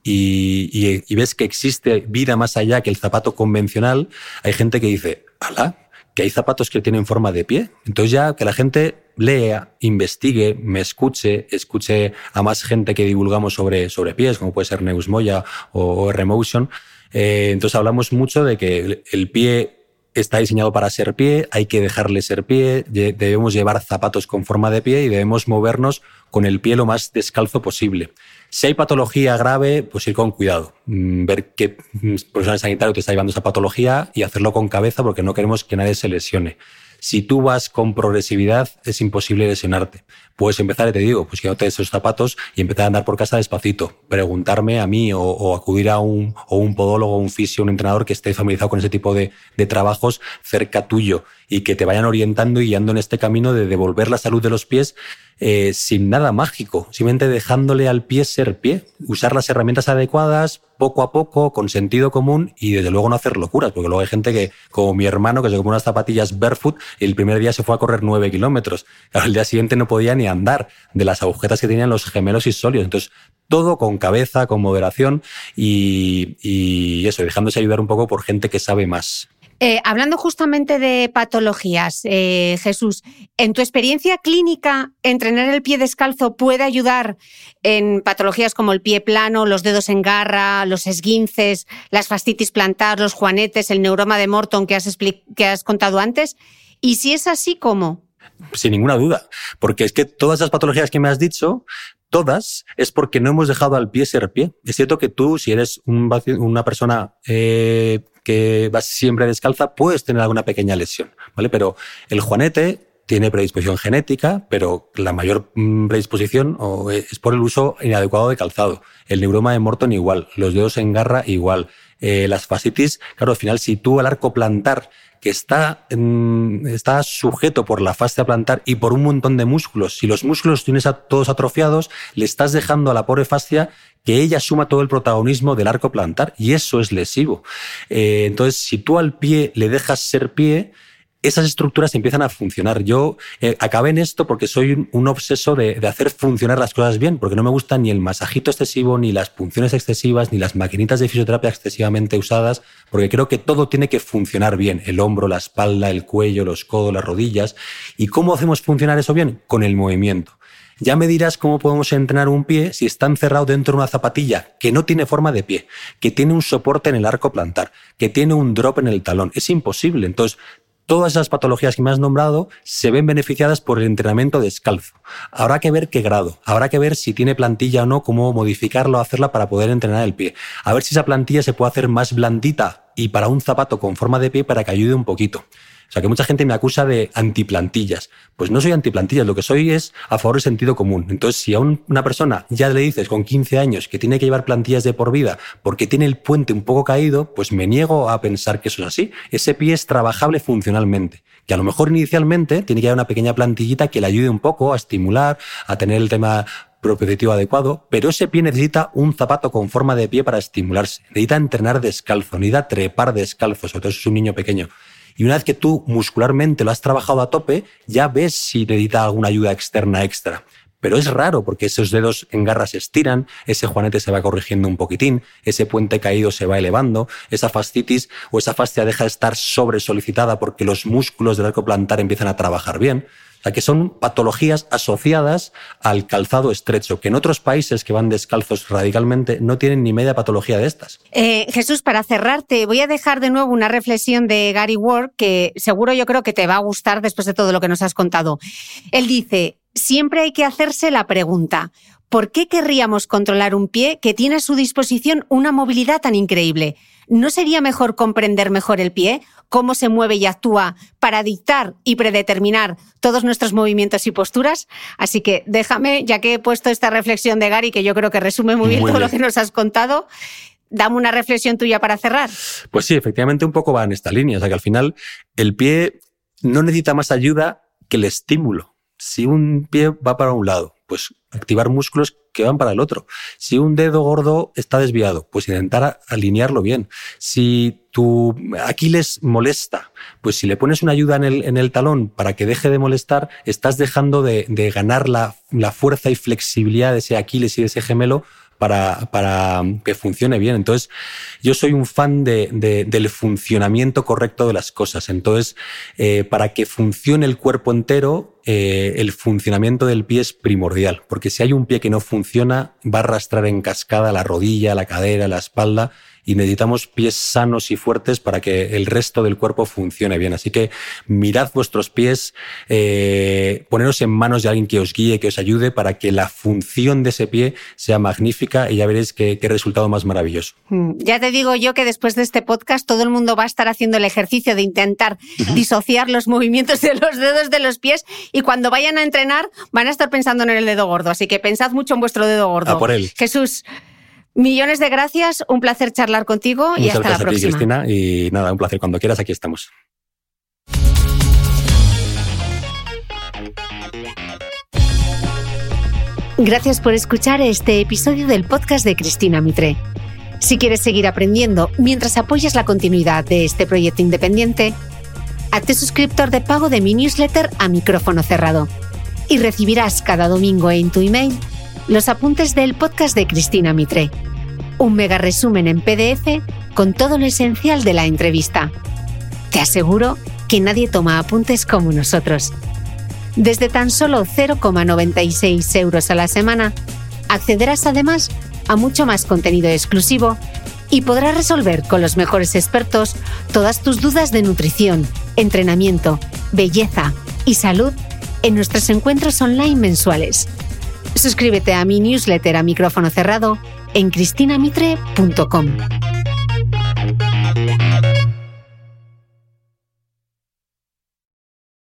y, y, y ves que existe vida más allá que el zapato convencional, hay gente que dice, ¡hala!, que hay zapatos que tienen forma de pie. Entonces ya que la gente lea, investigue, me escuche, escuche a más gente que divulgamos sobre, sobre pies, como puede ser Neusmoya o R-Motion. Eh, entonces hablamos mucho de que el pie está diseñado para ser pie, hay que dejarle ser pie, debemos llevar zapatos con forma de pie y debemos movernos con el pie lo más descalzo posible. Si hay patología grave, pues ir con cuidado, ver qué profesional sanitario te está llevando esa patología y hacerlo con cabeza porque no queremos que nadie se lesione. Si tú vas con progresividad, es imposible lesionarte. Puedes empezar, y te digo, pues quitándote esos zapatos y empezar a andar por casa despacito. Preguntarme a mí o, o acudir a un, o un podólogo, un fisio, un entrenador que esté familiarizado con ese tipo de, de trabajos cerca tuyo y que te vayan orientando y guiando en este camino de devolver la salud de los pies eh, sin nada mágico, simplemente dejándole al pie ser pie, usar las herramientas adecuadas, poco a poco, con sentido común y desde luego no hacer locuras, porque luego hay gente que, como mi hermano, que se compró unas zapatillas barefoot y el primer día se fue a correr nueve kilómetros. Claro, el día siguiente no podía ni andar de las agujetas que tenían los gemelos isóleos. Entonces, todo con cabeza, con moderación y, y eso, dejándose ayudar un poco por gente que sabe más. Eh, hablando justamente de patologías, eh, Jesús, ¿en tu experiencia clínica entrenar el pie descalzo puede ayudar en patologías como el pie plano, los dedos en garra, los esguinces, las fascitis plantar, los juanetes, el neuroma de Morton que has, expli- que has contado antes? Y si es así, ¿cómo? Sin ninguna duda, porque es que todas esas patologías que me has dicho, todas es porque no hemos dejado al pie ser pie. Es cierto que tú, si eres un, una persona eh, que vas siempre descalza, puedes tener alguna pequeña lesión, ¿vale? Pero el juanete tiene predisposición genética, pero la mayor predisposición es por el uso inadecuado de calzado. El neuroma de Morton igual, los dedos en garra igual. Eh, las fascitis, claro, al final, si tú al arco plantar, que está, está sujeto por la fascia plantar y por un montón de músculos, si los músculos tienes a todos atrofiados, le estás dejando a la pobre fascia que ella asuma todo el protagonismo del arco plantar y eso es lesivo. Eh, entonces, si tú al pie le dejas ser pie, esas estructuras empiezan a funcionar. Yo eh, acabé en esto porque soy un, un obseso de, de hacer funcionar las cosas bien, porque no me gusta ni el masajito excesivo, ni las punciones excesivas, ni las maquinitas de fisioterapia excesivamente usadas, porque creo que todo tiene que funcionar bien. El hombro, la espalda, el cuello, los codos, las rodillas. ¿Y cómo hacemos funcionar eso bien? Con el movimiento. Ya me dirás cómo podemos entrenar un pie si está encerrado dentro de una zapatilla que no tiene forma de pie, que tiene un soporte en el arco plantar, que tiene un drop en el talón. Es imposible. Entonces, todas esas patologías que me has nombrado se ven beneficiadas por el entrenamiento descalzo. Habrá que ver qué grado, habrá que ver si tiene plantilla o no, cómo modificarlo o hacerla para poder entrenar el pie. A ver si esa plantilla se puede hacer más blandita y para un zapato con forma de pie para que ayude un poquito. O sea, que mucha gente me acusa de antiplantillas. Pues no soy antiplantillas, lo que soy es a favor del sentido común. Entonces, si a un, una persona ya le dices con quince años que tiene que llevar plantillas de por vida porque tiene el puente un poco caído, pues me niego a pensar que eso es así. Ese pie es trabajable funcionalmente. Que a lo mejor inicialmente tiene que haber una pequeña plantillita que le ayude un poco a estimular, a tener el tema propioceptivo adecuado, pero ese pie necesita un zapato con forma de pie para estimularse. Necesita entrenar descalzo, necesita trepar descalzo, sobre todo si es un niño pequeño. Y una vez que tú muscularmente lo has trabajado a tope, ya ves si necesita alguna ayuda externa extra. Pero es raro porque esos dedos en garra se estiran, ese juanete se va corrigiendo un poquitín, ese puente caído se va elevando, esa fascitis o esa fascia deja de estar sobresolicitada porque los músculos del arco plantar empiezan a trabajar bien. O sea, que son patologías asociadas al calzado estrecho, que en otros países que van descalzos radicalmente no tienen ni media patología de estas. Eh, Jesús, para cerrarte, voy a dejar de nuevo una reflexión de Gary Ward que seguro yo creo que te va a gustar después de todo lo que nos has contado. Él dice, siempre hay que hacerse la pregunta, ¿por qué querríamos controlar un pie que tiene a su disposición una movilidad tan increíble? ¿No sería mejor comprender mejor el pie, cómo se mueve y actúa para dictar y predeterminar todos nuestros movimientos y posturas? Así que déjame, ya que he puesto esta reflexión de Gary, que yo creo que resume muy bien muy todo bien. Lo que nos has contado, dame una reflexión tuya para cerrar. Pues sí, efectivamente un poco va en esta línea. O sea que al final el pie no necesita más ayuda que el estímulo. Si un pie va para un lado, pues activar músculos que van para el otro. Si un dedo gordo está desviado, pues intentar alinearlo bien. Si tu Aquiles molesta, pues si le pones una ayuda en el, en el talón para que deje de molestar, estás dejando de, de ganar la, la fuerza y flexibilidad de ese Aquiles y de ese gemelo para, para que funcione bien. Entonces, yo soy un fan de, de, del funcionamiento correcto de las cosas. Entonces, eh, para que funcione el cuerpo entero, eh, el funcionamiento del pie es primordial, porque si hay un pie que no funciona, va a arrastrar en cascada la rodilla, la cadera, la espalda, y necesitamos pies sanos y fuertes para que el resto del cuerpo funcione bien. Así que mirad vuestros pies, eh, poneros en manos de alguien que os guíe, que os ayude para que la función de ese pie sea magnífica y ya veréis qué, qué resultado más maravilloso. Ya te digo yo que después de este podcast todo el mundo va a estar haciendo el ejercicio de intentar disociar los movimientos de los dedos de los pies y cuando vayan a entrenar van a estar pensando en el dedo gordo. Así que pensad mucho en vuestro dedo gordo. A por él. Jesús, millones de gracias, un placer charlar contigo y Muchas hasta la próxima. Muchas gracias a ti, Cristina, y nada, un placer. Cuando quieras, aquí estamos. Gracias por escuchar este episodio del podcast de Cristina Mitre. Si quieres seguir aprendiendo mientras apoyas la continuidad de este proyecto independiente, hazte suscriptor de pago de mi newsletter a micrófono cerrado y recibirás cada domingo en tu email los apuntes del podcast de Cristina Mitre, un mega resumen en P D F con todo lo esencial de la entrevista. Te aseguro que nadie toma apuntes como nosotros. Desde tan solo cero coma noventa y seis euros a la semana, accederás además a mucho más contenido exclusivo y podrás resolver con los mejores expertos todas tus dudas de nutrición, entrenamiento, belleza y salud en nuestros encuentros online mensuales. Suscríbete a mi newsletter a micrófono cerrado en cristina mitre punto com.